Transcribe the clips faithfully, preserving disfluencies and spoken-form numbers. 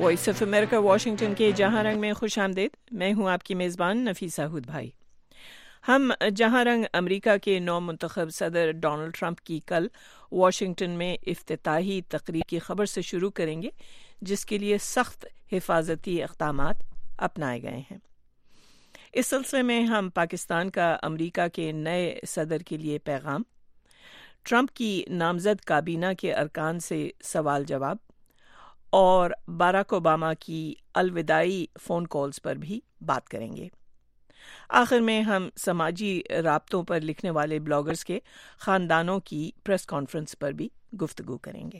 Voice of America Washington के जहां रंग में खुश आमदीद। मैं हूं आपकी मेज़बान नफीसा हुद भाई। हम जहां रंग अमेरिका के नौ मुंतखब सदर डोनाल्ड ट्रंप की कल वाशिंगटन में इफ्तिताही तकरीर की खबर से शुरू करेंगे, जिसके लिए सख्त हिफाजती इक़दामात अपनाए गए हैं। इस सिलसिले में हम पाकिस्तान का अमेरिका के नए सदर के लिए पैगाम, ट्रंप की नामजद काबीना के अरकान से सवाल जवाब और बाराक ओबामा की अलविदाई फ़ोन कॉल्स पर भी बात करेंगे। आखिर में हम समाजी राब्तों पर लिखने वाले ब्लॉगर्स के ख़ानदानों की प्रेस कॉन्फ्रेंस पर भी गुफ्तगू करेंगे।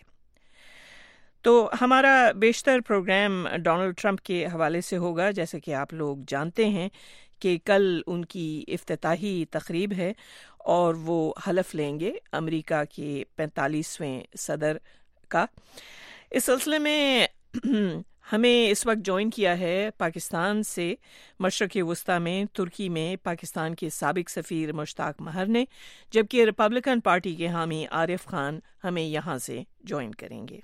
तो हमारा बेशतर प्रोग्राम डोनाल्ड ट्रंप के हवाले से होगा। जैसे कि आप लोग जानते हैं कि कल उनकी इफ्तिताही तकरीब है और वो हलफ लेंगे अमेरिका के पैंतालीसवें सदर का। इस सिलसिले में हमें इस वक्त ज्वाइन किया है पाकिस्तान से मशरक़ वस्ता में तुर्की में पाकिस्तान के साबिक सफ़ीर मुश्ताक महर ने, जबकि रिपब्लिकन पार्टी के हामी आरिफ खान हमें यहाँ से ज्वाइन करेंगे।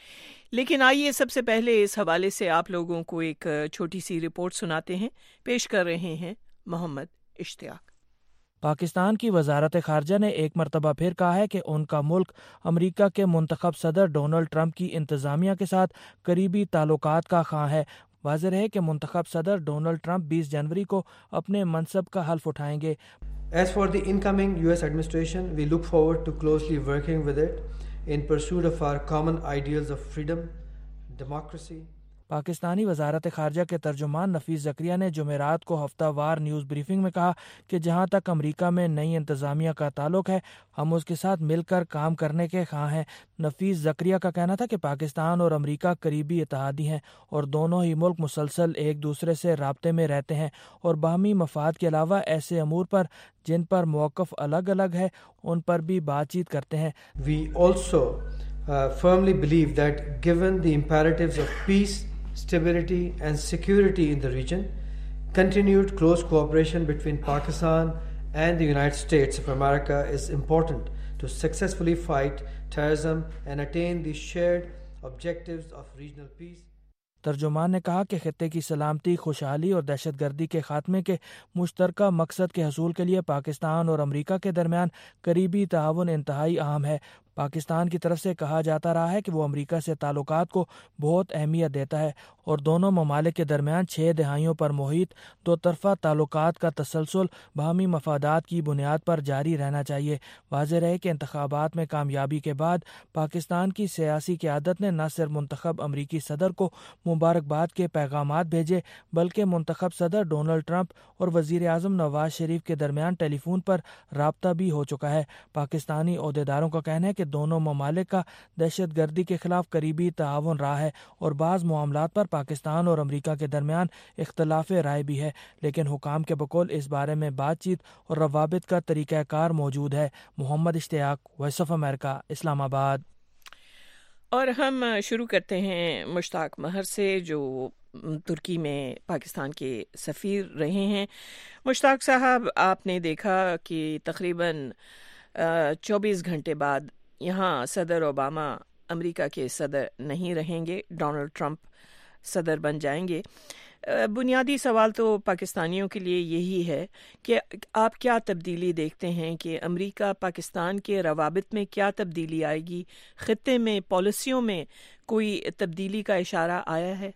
लेकिन आइए सबसे पहले इस हवाले से आप लोगों को एक छोटी सी रिपोर्ट सुनाते हैं। पेश कर रहे हैं मोहम्मद इश्तियाक। पाकिस्तान की वजारत खारजा ने एक मरतबा फिर कहा है कि उनका मुल्क अमेरिका के मुंतखब सदर डोनाल्ड ट्रंप की इंतज़ामिया के साथ करीबी ताल्लुकात का खां है। वाज़ेह है कि मुंतखब सदर डोनाल्ड ट्रंप बीस जनवरी को अपने मनसब का हल्फ उठाएंगे। As for the incoming U S administration, we look forward to closely working with it in pursuit of our common ideals of freedom, democracy. Pakistani वजारत खारजा के तर्जुमान नफीस ज़करिया ने जुमेरात को हफ्तावार न्यूज़ ब्रीफिंग में कहा कि जहां तक अमेरिका में नई इंतज़ामिया का ताल्लुक है, हम उसके साथ मिलकर काम करने के ख़्वाह हैं। नफीस ज़करिया का कहना था कि पाकिस्तान और अमेरिका करीबी इत्तेहादी हैं और दोनों ही मुल्क मुसलसल एक दूसरे से राब्ते में रहते हैं और बाहमी मफाद के अलावा ऐसे अमूर पर जिन पर मौक़िफ़ अलग अलग है उन पर भी बातचीत करते हैं। We also uh, firmly believe that given the imperatives of peace, stability and security in the region, continued close cooperation between Pakistan and the United States of America is important to successfully fight terrorism and attain the shared objectives of regional peace. तर्जुमान ने कहा कि खित्ते की सलामती, खुशहाली और दहशतगर्दी के खात्मे के मुश्तरका मकसद के हसूल के लिए पाकिस्तान और अमेरिका के दरमियान करीबी ताउन इंतहाई अहम है। पाकिस्तान की तरफ से कहा जाता रहा है कि वो अमेरिका से ताल्लुकात को बहुत अहमियत देता है और दोनों ममालिक के दरमियान छः दहाइयों पर मुहित दो तरफ़ा ताल्लुकात का तसलसल बाहमी मफादात की बुनियाद पर जारी रहना चाहिए। वाज़ेह रहे कि इंतखाबात में कामयाबी के बाद पाकिस्तान की सियासी क़यादत ने न सिर्फ मुंतखब अमरीकी सदर को मुबारकबाद के पैगामात भेजे, बल्कि मुंतखब सदर डोनाल्ड ट्रंप और वज़ीर आज़म नवाज शरीफ के दरमियान टेलीफोन पर राब्ता भी हो चुका है। पाकिस्तानी ओहदेदारों का कहना है कि दोनों ममालिक का दहशत गर्दी के खिलाफ करीबी ताआवुन रहा है और बाज़ मामलात पर पाकिस्तान और अमेरिका के दरमियान इख्तलाफ राय भी है, लेकिन हुकाम के बकौल इस बारे में बातचीत और रवाबित का तरीक़ाकार मौजूद है। Mohammad Ishtiaq, Voice of America, Islamabad. और हम शुरू करते हैं मुश्ताक महर से, जो तुर्की में पाकिस्तान के सफ़ीर रहे हैं। मुश्ताक साहब, आपने देखा कि तकरीबन चौबीस घंटे बाद यहाँ सदर ओबामा अमेरिका के सदर नहीं रहेंगे, डोनाल्ड ट्रंप सदर बन जाएंगे। बुनियादी सवाल तो पाकिस्तानियों के लिए यही है कि आप क्या तब्दीली देखते हैं कि अमेरिका पाकिस्तान के रवाबित में क्या तब्दीली आएगी? खित्ते में पॉलिसियों में कोई तब्दीली का इशारा आया है?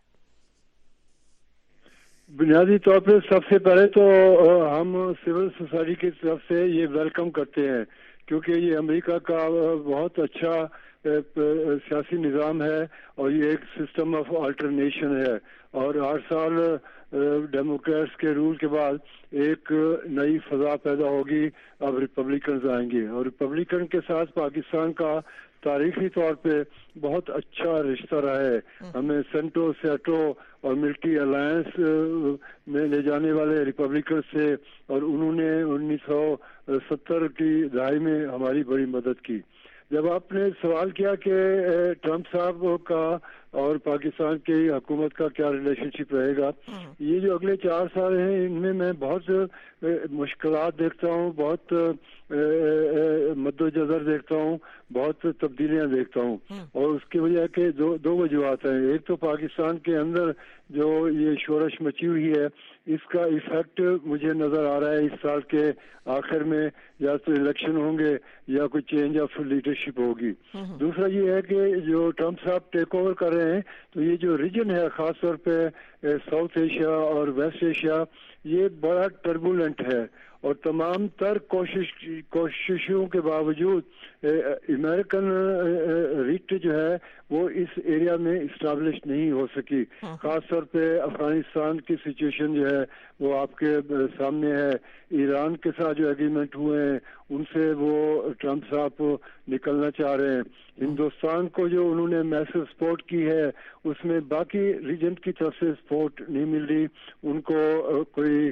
बुनियादी तौर पर सबसे पहले तो हम सिविल सोसाइटी की तरफ से ये वेलकम करते हैं, क्योंकि ये अमेरिका का बहुत अच्छा सियासी निज़ाम है और ये एक सिस्टम ऑफ अल्टरनेशन है और हर साल डेमोक्रेट्स के रूल के बाद एक नई फजा पैदा होगी। अब रिपब्लिकन्स आएंगे और रिपब्लिकन के साथ पाकिस्तान का तारीखी तौर पे बहुत अच्छा रिश्ता रहा है। हमें सेंटो सेटो और मिलिट्री अलायंस में ले जाने वाले रिपब्लिकन से और उन्होंने उन्नीस सौ सत्तर की दहाई में हमारी बड़ी मदद की। जब आपने सवाल किया कि ट्रंप साहब का اور پاکستان کی حکومت کا کیا ریلیشن شپ رہے گا. یہ جو اگلے چار سال ہیں ان میں میں بہت مشکلات دیکھتا ہوں, بہت مد و جزر دیکھتا ہوں, بہت تبدیلیاں دیکھتا ہوں, اور اس کی وجہ کہ دو دو وجوہات ہیں. ایک تو پاکستان کے اندر جو یہ شورش مچی ہوئی ہے اس کا ایفیکٹ مجھے نظر آ رہا ہے اس سال کے آخر میں, یا تو الیکشن ہوں گے یا کوئی چینج آف لیڈرشپ ہوگی. دوسرا یہ ہے کہ جو ٹرمپ صاحب ٹیک اوور کر رہے ہیں تو یہ جو ریجن ہے خاص طور پہ ساؤتھ ایشیا اور ویسٹ ایشیا یہ بڑا ٹربولنٹ ہے, اور تمام تر کوشش کوششوں کے باوجود امریکن ریٹ جو ہے وہ اس ایریا میں اسٹیبلش نہیں ہو سکی. خاص طور پہ افغانستان کی سچویشن جو ہے وہ آپ کے سامنے ہے. ایران کے ساتھ جو ایگریمنٹ ہوئے ہیں ان سے وہ ٹرمپ صاحب نکلنا چاہ رہے ہیں. ہندوستان کو جو انہوں نے میسو سپورٹ کی ہے اس میں باقی ریجن کی طرف سے سپورٹ نہیں مل رہی ان کو, کوئی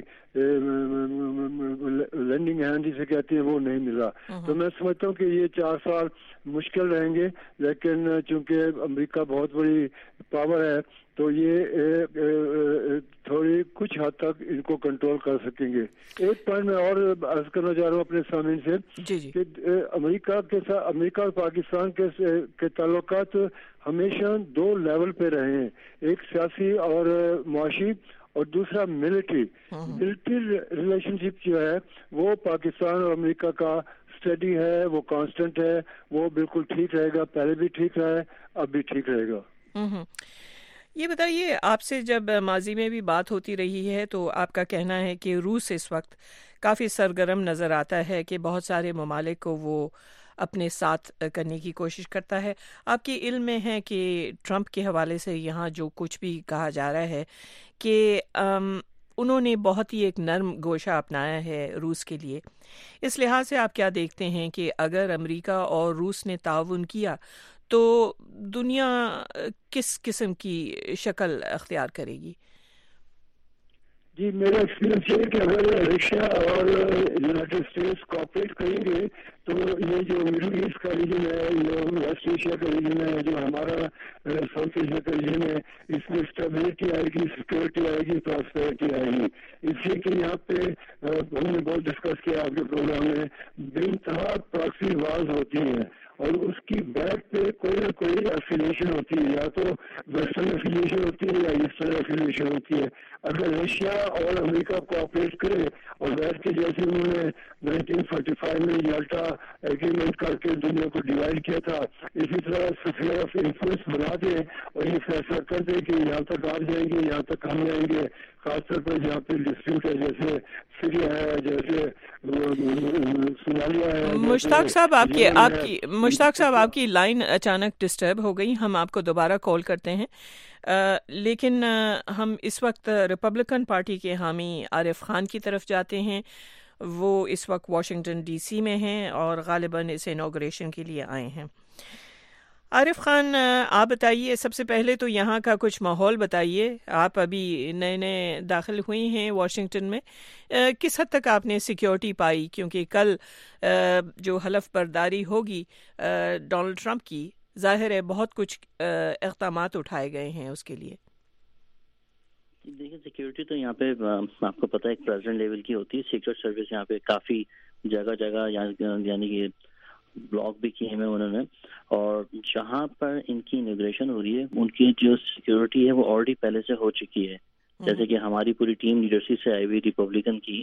لینڈنگ ہینڈ جسے کہتے ہیں وہ نہیں ملا. تو میں سمجھتا ہوں کہ یہ چار سال مشکل رہیں گے, لیکن چونکہ امریکہ بہت بڑی پاور ہے تو یہ تھوڑی کچھ حد تک ان کو کنٹرول کر سکیں گے. ایک پوائنٹ میں اور عرض کرنا چاہ رہا ہوں اپنے سامعین سے جی جی. کہ امریکہ کے ساتھ امریکہ اور پاکستان کے کے تعلقات ہمیشہ دو لیول پہ رہے ہیں, ایک سیاسی اور معاشی اور دوسرا ملٹری. ملٹری ریلیشن شپ جو ہے وہ پاکستان اور امریکہ کا اسٹڈی ہے, وہ کانسٹنٹ ہے, وہ بالکل ٹھیک رہے گا, پہلے بھی ٹھیک رہا ہے, اب بھی ٹھیک رہے گا. یہ بتائیے, آپ سے جب ماضی میں بھی بات ہوتی رہی ہے تو آپ کا کہنا ہے کہ روس اس وقت کافی سرگرم نظر آتا ہے کہ بہت سارے ممالک کو وہ اپنے ساتھ کرنے کی کوشش کرتا ہے. آپ کے علم میں ہے کہ ٹرمپ کے حوالے سے یہاں جو کچھ بھی کہا جا رہا ہے کہ انہوں نے بہت ہی ایک نرم گوشہ اپنایا ہے روس کے لیے. اس لحاظ سے آپ کیا دیکھتے ہیں کہ اگر امریکہ اور روس نے تعاون کیا تو دنیا کس قسم کی شکل اختیار کرے گی؟ جی میرا ایکسپیرینس یہ ہے کہ اگر رشیا اور یونائٹیڈ اسٹیٹس کوآپریٹ کریں گے تو یہ جو مڈل ایسٹ کا ریجن ہے, جو ویسٹ ایشیا کا ریجن ہے, جو ہمارا ساؤتھ ایشیا کا ریجن ہے, اس میں اسٹیبلٹی آئے گی, سیکورٹی آئے گی, پراسپیرٹی آئے گی. اس لیے کہ یہاں پہ ہم نے بہت ڈسکس کیا آپ کے پروگرام میں, بے انتہا پراکسی وارز ہوتی ہیں اور اس کی بیک پہ کوئی نہ کوئی افیلیشن ہوتی ہے, یا تو ویسٹرن افیلیشن ہوتی ہے یا ایسٹرن افیلیشن ہوتی ہے. اگر رشیا اور امریکہ کوآپریٹ کرے اور بیٹھ کے جیسے انہوں نے نائنٹین فورٹی فائیو میں یالٹا ایگریمنٹ کر کے دنیا کو ڈیوائڈ کیا تھا, اسی طرح سفیر آف انفلوئنس بنا دیں اور یہ فیصلہ کر دیں کہ یہاں تک آپ جائیں گے, یہاں تک ہم جائیں گے, خاص طور پر جہاں پہ ڈسپیوٹ ہے جیسے سیریا ہے, جیسے صومالیہ ہے. مشتاق صاحب آپ کی آپ کی مشتاق صاحب آپ کی لائن اچانک ڈسٹرب ہو گئی, ہم آپ کو دوبارہ کال کرتے ہیں. Uh, لیکن uh, ہم اس وقت ریپبلکن پارٹی کے حامی عارف خان کی طرف جاتے ہیں. وہ اس وقت واشنگٹن ڈی سی میں ہیں اور غالباً اس انوگریشن کے لیے آئے ہیں. عارف خان, آپ بتائیے, سب سے پہلے تو یہاں کا کچھ ماحول بتائیے. آپ ابھی نئے نئے داخل ہوئی ہیں واشنگٹن میں, کس حد تک آپ نے سیکیورٹی پائی, کیونکہ کل جو حلف برداری ہوگی ڈونلڈ ٹرمپ کی, ظاہر ہے بہت کچھ اقدامات اٹھائے گئے ہیں اس کے لیے. دیکھیں سیکیورٹی تو یہاں پہ آپ کو پتہ ہے ایک پریزیڈنٹ لیول کی ہوتی ہے. سیکرٹ سروس یہاں پہ کافی جگہ جگہ یعنی کہ بلاک بھی کیے ہیں انہوں نے, اور جہاں پر ان کی انوگریشن ہو رہی ہے ان کی جو سیکیورٹی ہے وہ آلریڈی پہلے سے ہو چکی ہے. جیسے کہ ہماری پوری ٹیم لیڈرشپ سے آئی ہوئی ریپبلکن کی,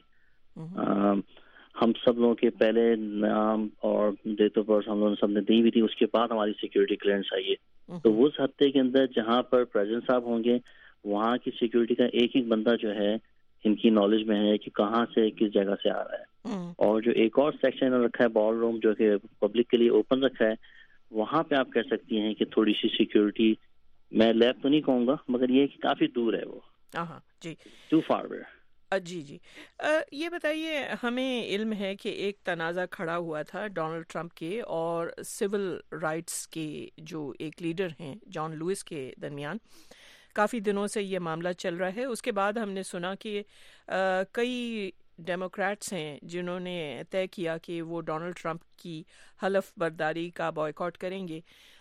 ہم سب لوگوں کے پہلے نام اور ڈیٹ آف برتھ ہم لوگوں نے سب نے دی ہوئی تھی, اس کے بعد ہماری سیکیورٹی کلیئرنس آئی ہے. تو اس ہفتے کے اندر جہاں پر پریزیڈنٹ صاحب ہوں گے وہاں کی سیکیورٹی کا ایک ایک بندہ جو ہے ان کی نالج میں ہے کہ کہاں سے کس جگہ سے آ رہا ہے. اور جو ایک اور سیکشن رکھا ہے بال روم جو کہ پبلک کے لیے اوپن رکھا ہے, وہاں پہ آپ کہہ سکتی ہیں کہ تھوڑی سی سیکیورٹی, میں لیب تو نہیں کہوں گا مگر یہ کہ کافی دور ہے, وہ جی ٹو فار وے. جی جی یہ بتائیے, ہمیں علم ہے کہ ایک تنازع کھڑا ہوا تھا ڈونلڈ ٹرمپ کے اور سول رائٹس کے جو ایک لیڈر ہیں جان لوئس کے درمیان. کافی دنوں سے یہ معاملہ چل رہا ہے. اس کے بعد ہم نے سنا کہ کئی ڈیموکریٹس ہیں جنہوں نے طے کیا کہ وہ ڈونلڈ ٹرمپ کی حلف برداری کا بائیکاٹ کریں گے.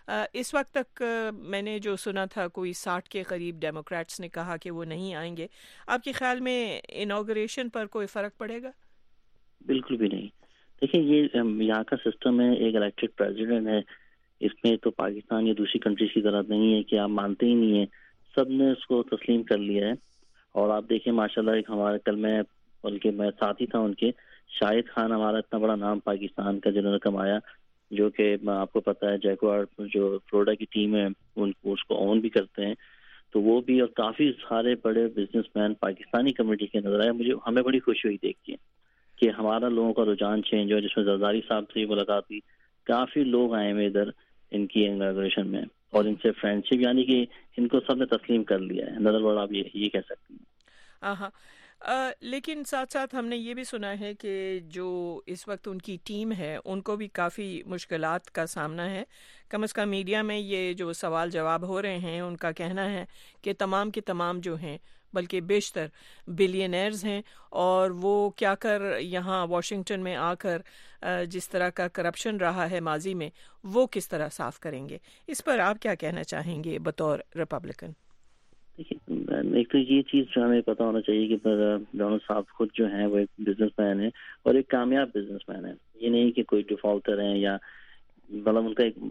اس وقت تک میں نے جو سنا تھا کوئی ساٹھ کے قریب ڈیموکریٹس نے کہا کہ وہ نہیں آئیں گے. آپ کے خیال میں انوگریشن پر کوئی فرق پڑے گا؟ بالکل بھی نہیں. دیکھیں یہ یہاں کا سسٹم ہے, ایک الیکٹڈ پریزیڈنٹ ہے, اس میں تو پاکستان یا دوسری کنٹریز کی طرح نہیں ہے کہ آپ مانتے ہی نہیں ہیں, سب نے اس کو تسلیم کر لیا ہے. اور آپ دیکھیں ماشاءاللہ ایک ہمارے کل میں بلکہ میں ساتھی تھا ان کے, شاہد خان ہمارا اتنا بڑا نام پاکستان کا جنہوں نے کمایا, جو کہ آپ کو پتا ہے جیکوار جو فلوریڈا کی ٹیم ہے ان اس کو اون بھی کرتے ہیں, تو وہ بھی, اور کافی سارے بڑے بزنس مین پاکستانی کمیونٹی کے نظر آئے. مجھے ہمیں بڑی خوشی ہوئی دیکھ کے کہ ہمارا لوگوں کا رجحان چینج ہوا, جس میں زرداری صاحب سے ملاقات ہوئی, کافی لوگ آئے ہوئے ادھر ان کی اناگوریشن میں, اور ان سے فرینڈشپ, یعنی کہ ان کو سب نے تسلیم کر لیا ہے. نظر بڑا آپ یہ یہ کہہ سکتے ہیں. ہاں, لیکن ساتھ ساتھ ہم نے یہ بھی سنا ہے کہ جو اس وقت ان کی ٹیم ہے ان کو بھی کافی مشکلات کا سامنا ہے. کم از کم میڈیا میں یہ جو سوال جواب ہو رہے ہیں ان کا کہنا ہے کہ تمام کے تمام جو ہیں بلکہ بیشتر بلینئرز ہیں, اور وہ کیا کر یہاں واشنگٹن میں آ کر جس طرح کا کرپشن رہا ہے ماضی میں وہ کس طرح صاف کریں گے. اس پر آپ کیا کہنا چاہیں گے بطور ریپبلکن؟ ایک تو یہ چیز جو ہمیں پتہ ہونا چاہیے کہ ڈونلڈ صاحب خود جو ہیں وہ ایک بزنس مین ہے, اور ایک کامیاب بزنس مین ہے. یہ نہیں کہ کوئی ڈیفالٹر ہیں, یا مطلب ان کا ایک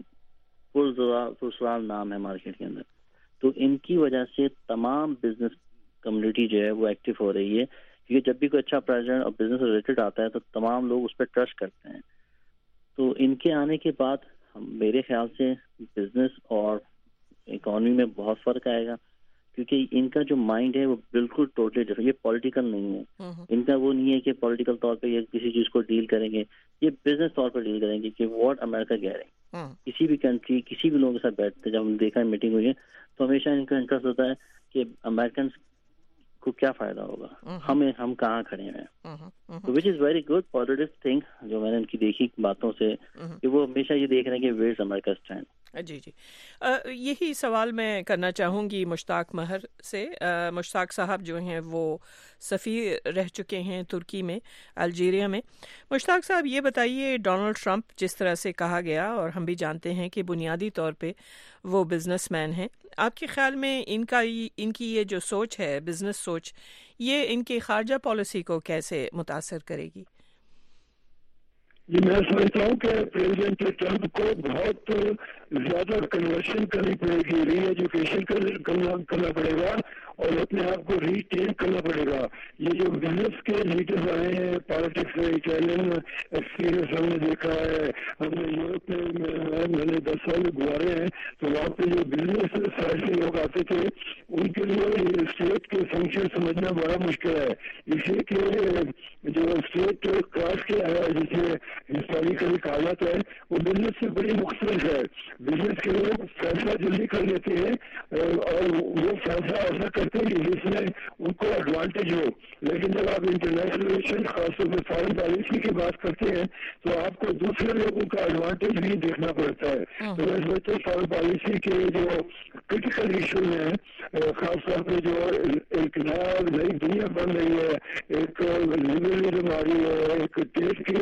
پرسرار نام ہے مارکیٹ کے اندر. تو ان کی وجہ سے تمام بزنس کمیونٹی جو ہے وہ ایکٹیو ہو رہی ہے, کیونکہ جب بھی کوئی اچھا پریزیڈنٹ اور بزنس ریلیٹڈ آتا ہے تو تمام لوگ اس پہ ٹرسٹ کرتے ہیں. تو ان کے آنے کے بعد میرے خیال سے بزنس اور اکانومی میں بہت فرق آئے گا, کیونکہ ان کا جو مائنڈ ہے وہ بالکل ٹوٹلی ڈفرنٹ. یہ پولیٹیکل نہیں ہے, ان کا وہ نہیں ہے کہ پولیٹیکل طور پہ یہ کسی چیز کو ڈیل کریں گے, یہ بزنس طور پہ ڈیل کریں گے کہ واٹ امریکہ کہہ رہے ہیں. کسی بھی کنٹری کسی بھی لوگوں کے ساتھ بیٹھتے ہیں, جب ہم دیکھا ہے میٹنگ ہوئی ہے تو ہمیشہ ان کا انٹرسٹ ہوتا ہے کہ امریکنس کو کیا فائدہ ہوگا, ہمیں ہم کہاں کھڑے ہیں, which is very good positive thing جو میں نے ان کی دیکھی باتوں سے, کہ وہ ہمیشہ یہ دیکھ رہے ہیں کہ ویئر از امریکا اسٹینڈ. جی جی یہی سوال میں کرنا چاہوں گی مشتاق مہر سے. مشتاق صاحب جو ہیں وہ سفیر رہ چکے ہیں ترکی میں, الجیریا میں. مشتاق صاحب یہ بتائیے, ڈونلڈ ٹرمپ جس طرح سے کہا گیا, اور ہم بھی جانتے ہیں کہ بنیادی طور پہ وہ بزنس مین ہیں, آپ کے خیال میں ان کا ان کی یہ جو سوچ ہے, بزنس سوچ, یہ ان کی خارجہ پالیسی کو کیسے متاثر کرے گی؟ جی میں سمجھتا ہوں کہ پریزیڈنٹ ٹرمپ کو بہت زیادہ کنورشن کرنی پڑے گی, ری ایجوکیشن کرنا پڑے گا, اور اپنے آپ کو ریٹین کرنا پڑے گا. یہ جو بزنس کے لیڈرز آئے ہیں پالیٹکس میں, اٹالین ایکسپیرئنس ہم نے دیکھا ہے, ہم نے یورپ میں میں نے دس سال گزارے ہیں, تو وہاں پہ جو بزنس سائڈ سے لوگ آتے تھے ان کے لیے اسٹیٹ کے فنکشن سمجھنا بڑا مشکل ہے, اس لیے کہ جو اسٹیٹ کراس کے آیا جسے ہسٹوریکلی کہا جاتا ہے وہ بزنس سے بڑی مختلف ہے. بزنس کے لوگ فیصلہ جلدی کر لیتے ہیں, اور وہ فیصلہ ایسا کرتے ہیں جس میں ان کو ایڈوانٹیج ہو, لیکن جب آپ انٹرنیشنل ریلیشن خاص طور پہ فارن پالیسی کی بات کرتے ہیں تو آپ کو دوسرے لوگوں کا ایڈوانٹیج بھی دیکھنا پڑتا ہے. تو میں سمجھتا ہوں فارن پالیسی کے جو کرٹیکل ایشو ہیں, خاص طور پہ جو ایک نیا نئی دنیا بن رہی ہے, ایک لبرلزم آ رہی ہے, ایک ٹیسٹ کی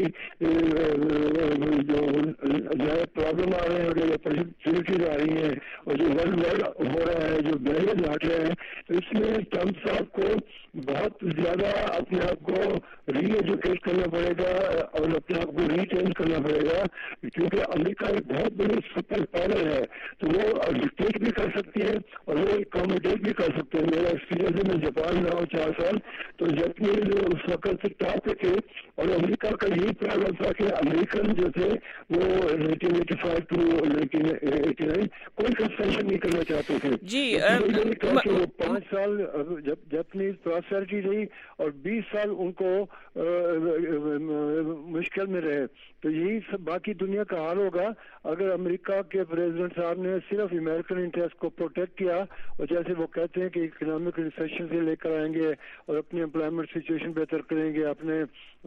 جو نئے پرابلم آ رہے ہیں, اور جو فیسلٹیز آ رہی ہیں, اور جو ورلڈ وائڈ ہو رہا ہے, جو بیریئر ہٹ رہے ہیں, تو اس میں ٹرمپ صاحب کو بہت زیادہ اپنے آپ کو ری ایجوکیٹ کرنا پڑے گا اور اپنے آپ کو ریٹین کرنا پڑے گا, کیونکہ امریکہ ایک بہت بڑی سپر پاور ہے, تو وہ ڈکٹیٹ بھی کر سکتی ہے اور وہ اکاموڈیٹ بھی کر سکتے ہیں. میرا ایکسپیرینس ہے, میں جاپان میں ہوں چار سال, تو جاپنیز اس وقت سے ٹاپ پہ تھے, اور امریکہ کا یہی پرابلم تھا کہ امریکن جو تھے وہ nineteen eighty five to nineteen eighty nine کوئی کنسیشن نہیں کرنا چاہتے تھے. جی پانچ سال جب جاپنیز پراسپیرٹی رہی اور بیس سال ان کو مشکل میں رہے, تو یہی سب باقی دنیا کا حال ہوگا اگر امریکہ کے پریزیڈنٹ صاحب نے صرف امریکن انٹرسٹ کو پروٹیکٹ کیا, اور جیسے وہ کہتے ہیں کہ اکنامک ریسیشن سے لے کر آئیں گے اور اپنی امپلائمنٹ سچویشن بہتر کریں گے, اپنے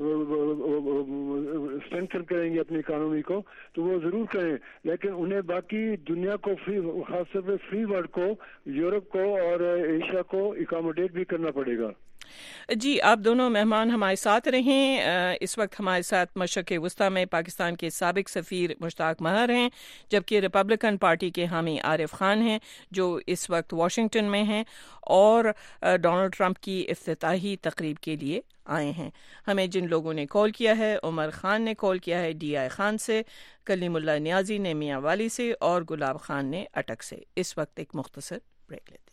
اسٹرینتھن کریں گے اپنی اکانومی کو, تو وہ ضرور کریں, لیکن انہیں باقی دنیا کو فری, خاص طور پہ فری ورلڈ کو, یورپ کو اور ایشیا کو اکاموڈیٹ بھی کرنا پڑے گا. جی آپ دونوں مہمان ہمارے ساتھ رہیں. اس وقت ہمارے ساتھ مشرق وسطیٰ میں پاکستان کے سابق سفیر مشتاق مہر ہیں، جبکہ ریپبلکن پارٹی کے حامی عارف خان ہیں جو اس وقت واشنگٹن میں ہیں اور ڈونلڈ ٹرمپ کی افتتاحی تقریب کے لیے آئے ہیں. ہمیں جن لوگوں نے کال کیا ہے، عمر خان نے کال کیا ہے ڈی آئی خان سے، کلیم اللہ نیازی نے میاں والی سے اور گلاب خان نے اٹک سے. اس وقت ایک مختصر بریک لیتے ہیں.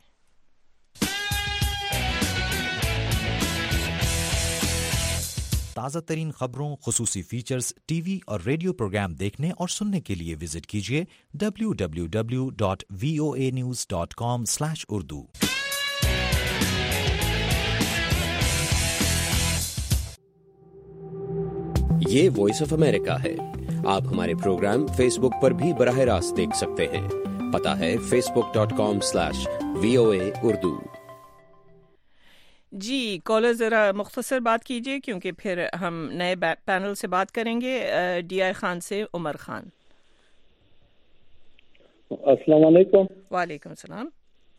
تازہ ترین خبروں، خصوصی فیچرز، ٹی وی اور ریڈیو پروگرام دیکھنے اور سننے کے لیے وزٹ کیجیے W W W dot V O A news dot com slash Urdu. یہ وائس آف امریکہ ہے. آپ ہمارے پروگرام فیس بک پر بھی براہ راست دیکھ سکتے ہیں. پتہ ہے Facebook dot com slash V O A Urdu. جی کالر ذرا مختصر بات کیجیے کیونکہ پھر ہم نئے پینل سے بات کریں گے. ڈی آئی خان سے عمر خان. السلام علیکم. وعلیکم السلام.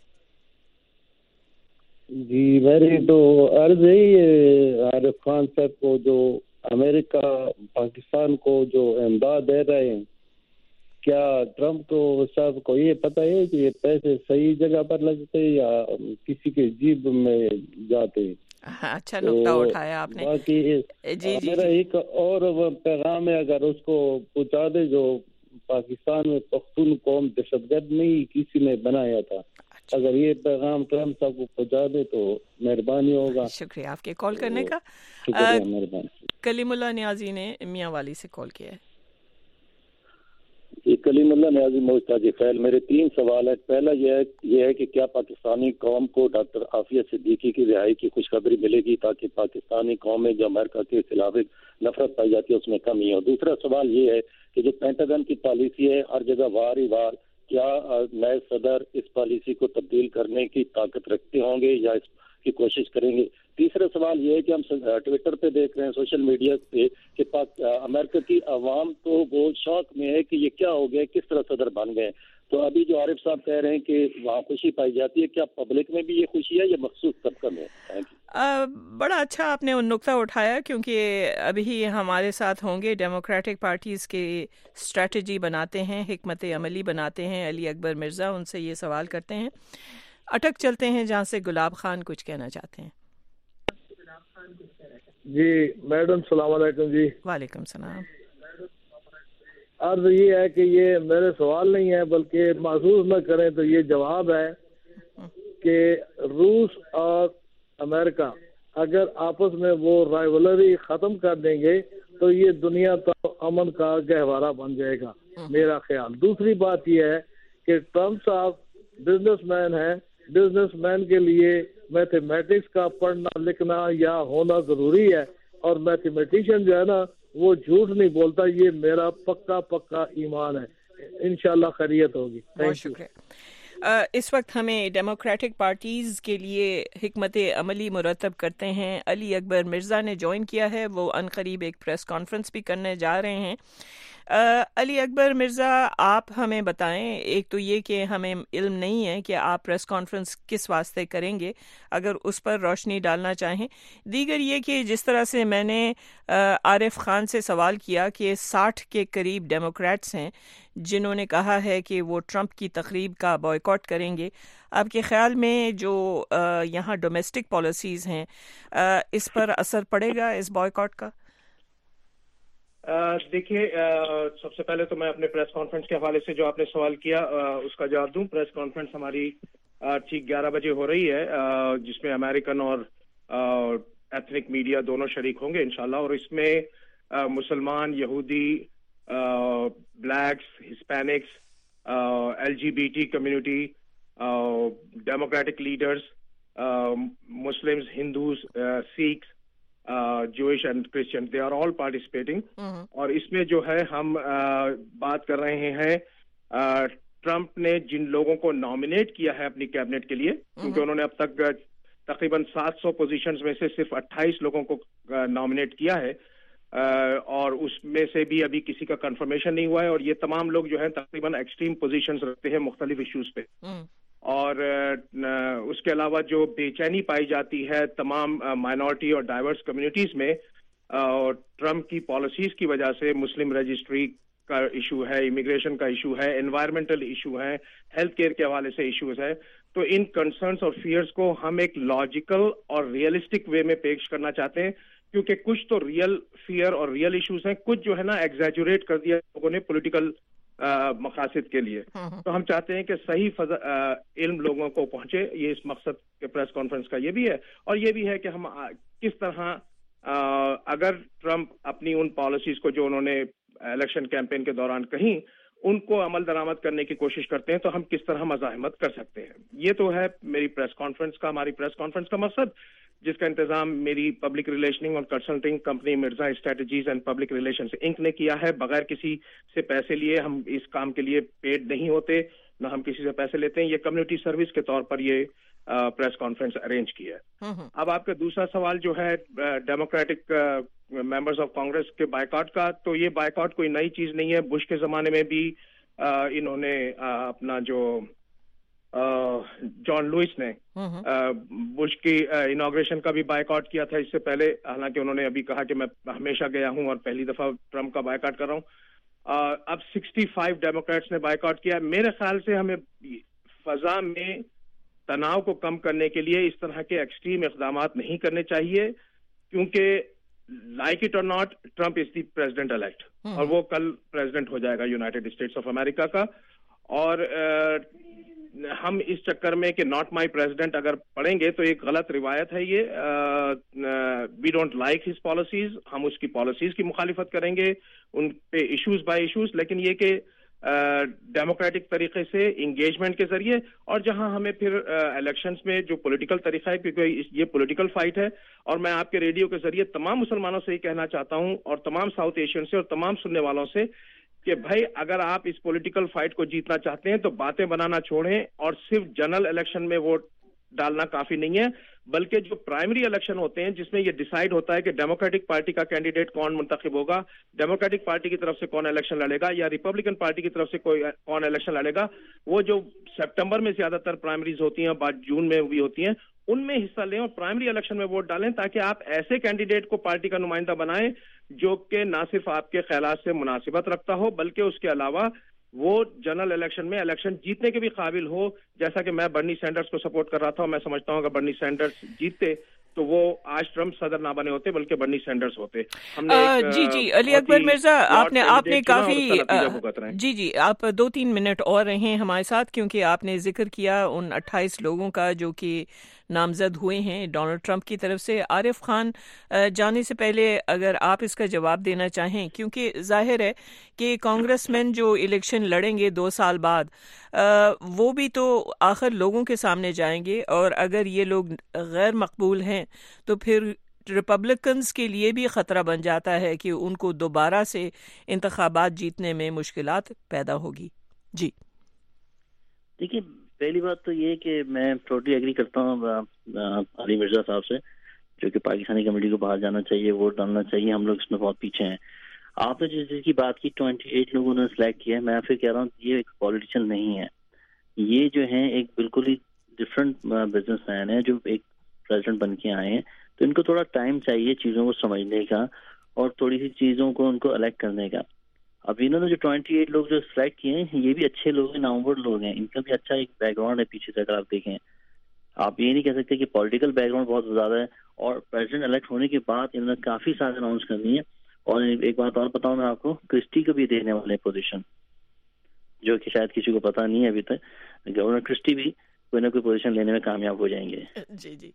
جی میری تو عرض ہے عارف خان صاحب کو، جو امریکہ پاکستان کو جو امداد دے رہے ہیں، کیا ٹرمپ کو صاحب کو یہ پتہ ہے کہ یہ پیسے صحیح جگہ پر لگتے یا کسی کے جیب میں جاتے؟ اچھا نقطہ اٹھایا آپ نے. باقی میرا ایک اور پیغام ہے، اگر اس کو پہنچا دے، جو پاکستان میں پختون قوم دہشت گرد نہیں کسی نے بنایا تھا، اگر یہ پیغام ٹرمپ صاحب کو پہنچا دے تو مہربانی ہوگا. شکریہ آپ کے کال کرنے کا. شکریہ، مہربانی. کلیم اللہ نیازی نے میاں والی سے کال کیا ہے. جی کلیم اللہ نیازی موجودہ جی خیر. میرے تین سوال ہیں. پہلا یہ ہے یہ ہے کہ کیا پاکستانی قوم کو ڈاکٹر عافیہ صدیقی کی رہائی کی خوشخبری ملے گی تاکہ پاکستانی قوم میں جو امریکہ کے خلاف نفرت پائی جاتی ہے اس میں کمی ہو. دوسرا سوال یہ ہے کہ جو پینٹاگن کی پالیسی ہے ہر جگہ وار ہی وار، کیا نئے صدر اس پالیسی کو تبدیل کرنے کی طاقت رکھتے ہوں گے یا اس کی کوشش کریں گے؟ تیسرا سوال یہ ہے کہ ہم ٹویٹر پہ دیکھ رہے ہیں، سوشل میڈیا پہ، کہ امریکہ کی عوام تو وہ شوق میں ہے کہ یہ کیا ہو گیا، کس طرح صدر بن گئے. تو ابھی جو عارف صاحب کہہ رہے ہیں کہ وہاں خوشی پائی جاتی ہے، کیا پبلک میں بھی یہ خوشی ہے یا مخصوص طبقہ میں؟ بڑا اچھا آپ نے ان نقطہ اٹھایا کیونکہ ابھی ہمارے ساتھ ہوں گے ڈیموکریٹک پارٹیز کے اسٹریٹجی بناتے ہیں، حکمت عملی بناتے ہیں، علی اکبر مرزا. ان سے یہ سوال کرتے ہیں. اٹک چلتے ہیں جہاں سے گلاب خان کچھ کہنا چاہتے ہیں. جی میڈم السلام علیکم. جی وعلیکم السلام. عرض یہ ہے کہ یہ میرے سوال نہیں ہے بلکہ محسوس نہ کریں تو یہ جواب ہے کہ روس اور امریکہ اگر آپس میں وہ رائیولری ختم کر دیں گے تو یہ دنیا تو امن کا گہوارہ بن جائے گا میرا خیال. دوسری بات یہ ہے کہ ٹرمپ صاحب بزنس مین ہیں. بزنس مین کے لیے میتھمیٹکس کا پڑھنا لکھنا یا ہونا ضروری ہے، اور میتھمیٹیشین جو ہے نا وہ جھوٹ نہیں بولتا. یہ میرا پکا پکا ایمان ہے. انشاءاللہ خیریت ہوگی. بہت شکریہ. اس وقت ہمیں ڈیموکریٹک پارٹیز کے لیے حکمت عملی مرتب کرتے ہیں علی اکبر مرزا نے جوائن کیا ہے. وہ عنقریب ایک پریس کانفرنس بھی کرنے جا رہے ہیں. علی اکبر مرزا آپ ہمیں بتائیں، ایک تو یہ کہ ہمیں علم نہیں ہے کہ آپ پریس کانفرنس کس واسطے کریں گے، اگر اس پر روشنی ڈالنا چاہیں. دیگر یہ کہ جس طرح سے میں نے عارف خان سے سوال کیا کہ ساٹھ کے قریب ڈیموکریٹس ہیں جنہوں نے کہا ہے کہ وہ ٹرمپ کی تقریب کا بائیکاٹ کریں گے، آپ کے خیال میں جو یہاں ڈومیسٹک پالیسیز ہیں اس پر اثر پڑے گا اس بائیکاٹ کا؟ دیکھیے سب سے پہلے تو میں اپنے پریس کانفرنس کے حوالے سے جو آپ نے سوال کیا اس کا جواب دوں. پریس کانفرنس ہماری ٹھیک گیارہ بجے ہو رہی ہے جس میں امریکن اور ایتھنک میڈیا دونوں شریک ہوں گے انشاءاللہ، اور اس میں مسلمان، یہودی، blacks, Hispanics, L G B T community, Democratic leaders, Muslims, Hindus, Sikhs, Jewish and Christian, they are all participating. اور اس میں جو ہے ہم بات کر رہے ہیں ٹرمپ نے جن لوگوں کو نامینیٹ کیا ہے اپنی کیبنٹ کے لیے، کیونکہ انہوں نے اب تک تقریباً سات سو پوزیشنز میں سے صرف اٹھائیس لوگوں کو نامینیٹ کیا ہے، اور اس میں سے بھی ابھی کسی کا کنفرمیشن نہیں ہوا ہے، اور یہ تمام لوگ جو ہیں تقریباً ایکسٹریم پوزیشنز رکھتے ہیں مختلف ایشوز پہ. اور اس کے علاوہ جو بے چینی پائی جاتی ہے تمام مائنورٹی اور ڈائیورس کمیونٹیز میں اور ٹرمپ کی پالیسیز کی وجہ سے، مسلم رجسٹری کا ایشو ہے، امیگریشن کا ایشو ہے، انوائرمنٹل ایشو ہے، ہیلتھ کیئر کے حوالے سے ایشوز ہے، تو ان کنسرنس اور فیئرز کو ہم ایک لاجیکل اور ریئلسٹک وے میں پیش کرنا چاہتے ہیں، کیونکہ کچھ تو ریئل فیئر اور ریئل ایشوز ہیں، کچھ جو ہے نا ایگزیجوریٹ کر دیا لوگوں نے پولیٹیکل مقاصد کے لیے. تو ہم چاہتے ہیں کہ صحیح فضا علم لوگوں کو پہنچے. یہ اس مقصد کے پریس کانفرنس کا یہ بھی ہے، اور یہ بھی ہے کہ ہم کس طرح اگر ٹرمپ اپنی ان پالیسیز کو جو انہوں نے الیکشن کیمپین کے دوران کہیں ان کو عمل درآمد کرنے کی کوشش کرتے ہیں تو ہم کس طرح مزاحمت کر سکتے ہیں. یہ تو ہے میری پریس کانفرنس کا ہماری پریس کانفرنس کا مقصد، جس کا انتظام میری پبلک ریلیشننگ اور consulting company Mirza strategies and public relations Inc نے کیا ہے. بغیر کسی سے پیسے لیے ہم اس کام کے لیے پیڈ نہیں ہوتے، نہ ہم کسی سے پیسے لیتے ہیں. یہ کمیونٹی سروس کے طور پر یہ پریس کانفرنس ارینج کی ہے. اب آپ کا دوسرا سوال جو ہے ڈیموکریٹک ممبرز آف کانگریس کے بائیکاٹ کا، تو یہ بائیکاٹ کوئی نئی چیز نہیں ہے. بش کے زمانے میں بھی انہوں نے اپنا جو جان لوئس نے بش کی انوگریشن کا بھی بائیکاٹ کیا تھا اس سے پہلے، حالانکہ انہوں نے ابھی کہا کہ میں ہمیشہ گیا ہوں اور پہلی دفعہ ٹرمپ کا بائیکاٹ کر رہا ہوں. اب سکسٹی فائیو ڈیموکریٹس نے بائیکاٹ کیا. میرے خیال سے ہمیں فضا میں تناؤ کو کم کرنے کے لیے اس طرح کے ایکسٹریم اقدامات نہیں کرنے چاہیے، کیونکہ like it or not Trump is the president elect, اور وہ کل پریزیڈنٹ ہو جائے گا یونائٹیڈ اسٹیٹس آف امریکہ کا. اور ہم اس چکر میں کہ ناٹ مائی پریزیڈنٹ اگر پڑھیں گے تو ایک غلط روایت ہے یہ. We don't like his policies, ہم اس کی پالیسیز کی مخالفت کریں گے ان پہ ایشوز بائی ایشوز، لیکن یہ کہ ڈیموکریٹک طریقے سے انگیجمنٹ کے ذریعے، اور جہاں ہمیں پھر الیکشنز میں جو پولیٹیکل طریقہ ہے، کیونکہ یہ پولیٹیکل فائٹ ہے، اور میں آپ کے ریڈیو کے ذریعے تمام مسلمانوں سے یہ کہنا چاہتا ہوں اور تمام ساؤتھ ایشین سے اور تمام سننے والوں سے کہ بھائی اگر آپ اس پولیٹیکل فائٹ کو جیتنا چاہتے ہیں تو باتیں بنانا چھوڑیں، اور صرف جنرل الیکشن میں ووٹ ڈالنا کافی نہیں ہے، بلکہ جو پرائمری الیکشن ہوتے ہیں جس میں یہ ڈیسائیڈ ہوتا ہے کہ ڈیموکریٹک پارٹی کا کینڈیڈیٹ کون منتخب ہوگا، ڈیموکریٹک پارٹی کی طرف سے کون الیکشن لڑے گا یا ریپبلکن پارٹی کی طرف سے کوئی کون الیکشن لڑے گا، وہ جو سپٹمبر میں زیادہ تر پرائمریز ہوتی ہیں، بعد جون میں بھی ہوتی ہیں، ان میں حصہ لیں اور پرائمری الیکشن میں ووٹ ڈالیں، تاکہ آپ ایسے کینڈیڈیٹ کو پارٹی کا نمائندہ بنائیں جو کہ نہ صرف آپ کے خیالات سے مناسبت رکھتا ہو بلکہ اس کے علاوہ وہ جنرل الیکشن میں الیکشن جیتنے کے بھی قابل ہو. جیسا کہ میں برنی سینڈرز کو سپورٹ کر رہا تھا، میں سمجھتا ہوں اگر برنی سینڈرز جیتتے تو وہ آج ٹرمپ صدر نہ بنے ہوتے بلکہ برنی سینڈرز ہوتے. ہم نے جی جی علی اکبر مرزا، آپ نے آپ نے کافی جی جی آپ دو تین منٹ اور رہیں ہمارے ساتھ، کیونکہ آپ نے ذکر کیا ان اٹھائیس لوگوں کا جو کہ نامزد ہوئے ہیں ڈونلڈ ٹرمپ کی طرف سے. عارف خان جانے سے پہلے اگر آپ اس کا جواب دینا چاہیں، کیونکہ ظاہر ہے کہ کانگریس مین جو الیکشن لڑیں گے دو سال بعد وہ بھی تو آخر لوگوں کے سامنے جائیں گے، اور اگر یہ لوگ غیر مقبول ہیں تو پھر ریپبلکنز کے لیے بھی خطرہ بن جاتا ہے کہ ان کو دوبارہ سے انتخابات جیتنے میں مشکلات پیدا ہوگی. جی دیکھیے، پہلی بات تو یہ کہ میں ٹوٹلی ایگری کرتا ہوں علی مرزا صاحب سے، جو کہ پاکستانی کمیٹی کو باہر جانا چاہیے، ووٹ ڈالنا چاہیے. ہم لوگ اس میں بہت پیچھے ہیں. آپ نے جس چیز کی بات کی ٹوئنٹی ایٹ لوگوں نے سلیکٹ کیا ہے، میں پھر کہہ رہا ہوں یہ ایک پولیٹیشین نہیں ہے، یہ جو ہیں ایک بالکل ہی ڈفرینٹ بزنس مین ہیں جو ایک پریزیڈنٹ بن کے آئے ہیں. تو ان کو تھوڑا ٹائم چاہیے چیزوں کو سمجھنے کا اور تھوڑی سی چیزوں کو ان کو الیکٹ کرنے کا. اب انہوں نے جو ٹوئنٹی ایٹ لوگ جو سلیکٹ کیے ہیں یہ بھی اچھے لوگ ہیں، نامور لوگ ہیں، ان کا بھی اچھا ایک بیک گراؤنڈ ہے پیچھے سے. اگر آپ دیکھیں آپ یہ نہیں کہہ سکتے کہ پولیٹیکل بیک گراؤنڈ بہت زیادہ ہے، اور پریزیڈنٹ الیکٹ ہونے کے بعد انہوں نے کافی سارے اناؤنس کرنی ہے. اور ایک بات اور بتاؤں میں آپ کو، کرسٹی کو بھی دینے والے پوزیشن، جو کہ شاید کسی کو پتا نہیں ہے ابھی تک. گورنر کرسٹی بھی کوئی نہ کوئی پوزیشن لینے میں کامیاب ہو جائیں گے. جی جی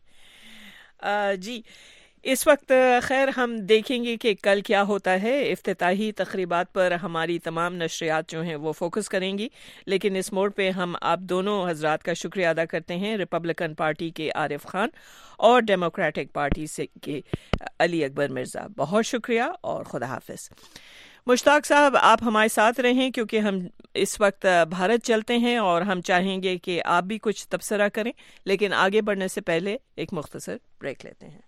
جی اس وقت خیر ہم دیکھیں گے کہ کل کیا ہوتا ہے. افتتاحی تقریبات پر ہماری تمام نشریات جو ہیں وہ فوکس کریں گی، لیکن اس موڑ پہ ہم آپ دونوں حضرات کا شکریہ ادا کرتے ہیں، ریپبلکن پارٹی کے عارف خان اور ڈیموکریٹک پارٹی سے کے علی اکبر مرزا. بہت شکریہ اور خدا حافظ. مشتاق صاحب آپ ہمارے ساتھ رہیں، کیونکہ ہم اس وقت بھارت چلتے ہیں اور ہم چاہیں گے کہ آپ بھی کچھ تبصرہ کریں، لیکن آگے بڑھنے سے پہلے ایک مختصر بریک لیتے ہیں.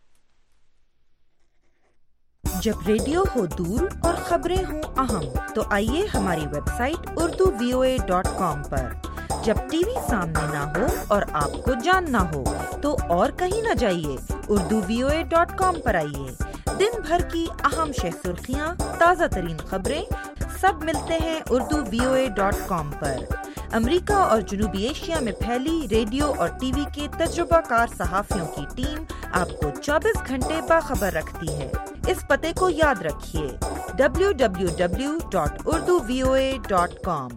جب ریڈیو ہو دور اور خبریں ہوں اہم تو آئیے ہماری website Urdu V O A dot com پر جب ٹی وی سامنے نہ ہو اور آپ کو جاننا ہو تو اور کہیں نہ جائیے، Urdu V O A dot com پر آئیے۔ دن بھر کی اہم شہ سرخیاں، تازہ ترین خبریں سب ملتے ہیں Urdu V O A dot com پر۔ امریکہ اور جنوبی ایشیا میں پھیلی ریڈیو اور ٹی وی کے تجربہ کار صحافیوں کی ٹیم آپ کو چوبیس گھنٹے باخبر رکھتی ہے۔ اس پتے کو یاد رکھیے، W W W dot Urdu V O A dot com.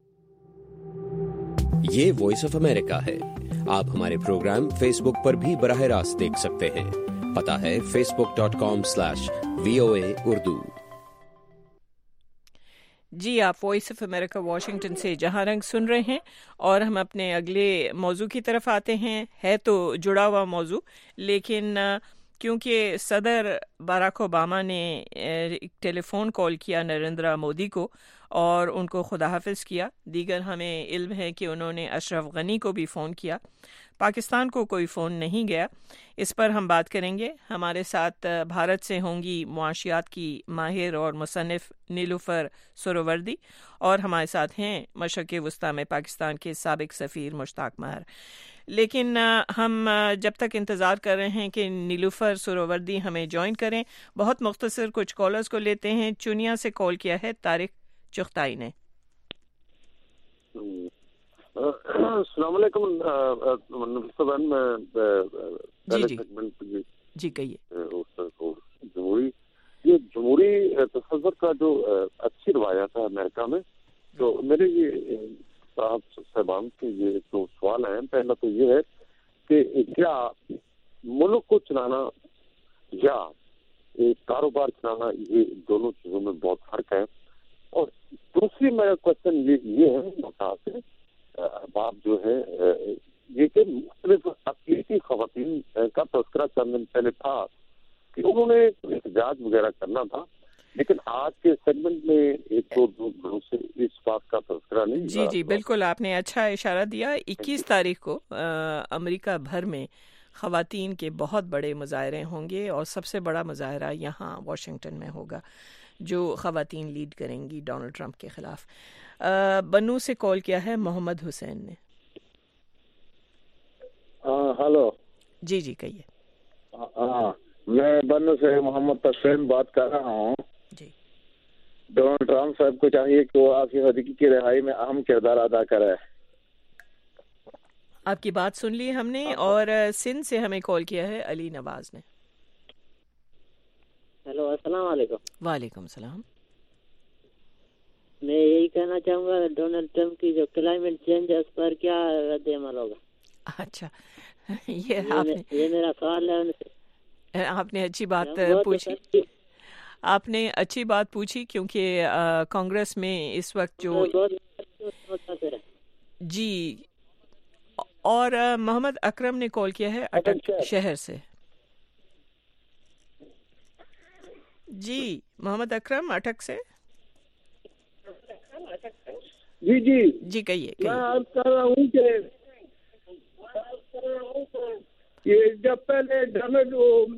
یہ وائس آف امریکہ ہے۔ آپ ہمارے پروگرام فیس بک پر بھی براہ راست دیکھ سکتے ہیں۔ پتہ ہے Facebook dot com slash V O A Urdu. جی، آپ وائس آف امریکہ واشنگٹن سے جہاں رنگ سن رہے ہیں، اور ہم اپنے اگلے موضوع کی طرف آتے ہیں۔ ہے تو جڑا ہوا موضوع، لیکن کیونکہ صدر باراک اوباما نے ایک ٹیلی فون کال کیا نریندرا مودی کو اور ان کو خدا حافظ کیا، دیگر ہمیں علم ہے کہ انہوں نے اشرف غنی کو بھی فون کیا، پاکستان کو کوئی فون نہیں گیا۔ اس پر ہم بات کریں گے۔ ہمارے ساتھ بھارت سے ہوں گی معاشیات کی ماہر اور مصنف نیلوفر سروردی، اور ہمارے ساتھ ہیں مشرق وسطیٰ میں پاکستان کے سابق سفیر مشتاق ماہر۔ لیکن ہم جب تک انتظار کر رہے ہیں کہ نیلوفر سروردی ہمیں جوائن کریں، بہت مختصر کچھ کالرز کو لیتے ہیں۔ چنیا سے کال کیا ہے طارق چغتائی نے۔ السلام علیکم جی جی جی کہیے۔ جمہوری یہ جمہوری تصور کا جو اچھی روایت ہے امریکہ میں، تو میرے یہ صاحب صاحبان کے یہ دو سوال ہیں۔ پہلا تو یہ ہے کہ کیا ملک کو چلانا یا ایک کاروبار چلانا، یہ دونوں چیزوں میں بہت فرق ہے؟ اور دوسری میرا کوشچن یہ ہے متاثر باب جو ہے یہ کہ مختلف اقلیتی خواتین کا تذکرہ چند دن پہلے تھا کہ انہوں نے احتجاج وغیرہ کرنا تھا، لیکن آج کے سیگمنٹ میں ایک دو دنوں سے اس بات کا تذکرہ نہیں۔ جی جی بالکل، آپ نے اچھا اشارہ دیا۔ اکیس تاریخ کو امریکہ بھر میں خواتین کے بہت بڑے مظاہرے ہوں گے، اور سب سے بڑا مظاہرہ یہاں واشنگٹن میں ہوگا جو خواتین لیڈ کریں گی ڈونلڈ ٹرمپ کے خلاف۔ بنو سے کال کیا ہے محمد حسین نے۔ ہلو جی جی کہیے۔ ہاں، میں بنو سے محمد حسین بات کر رہا ہوں۔ جی، ڈونلڈ ٹرمپ صاحب کو چاہیے کہ وہ آصف صدیقی کی رہائی میں اہم کردار ادا کرے۔ آپ کی بات سن لی ہم نے۔ اور سندھ سے ہمیں کال کیا ہے علی نواز نے۔ ہیلو، السلام علیکم۔ وعلیکم السلام۔ میں یہی کہنا چاہوں گا ڈونلڈ ٹرمپ کی جو کلائمیٹ چینج ہے اس پر کیا رد عمل ہوگا؟ اچھا، یہ آپ نے یہ میرا سوال ہے ان سے۔ آپ نے اچھی بات پوچھی، آپ نے اچھی بات پوچھی کیونکہ کانگریس میں اس وقت جو جی، اور محمد اکرم نے کال کیا ہے اٹک شہر سے۔ جی محمد اکرم اٹک سے۔ جی جی جی کہیے۔ میں عرض کر رہا ہوں کہ یہ جب پہلے ڈونلڈ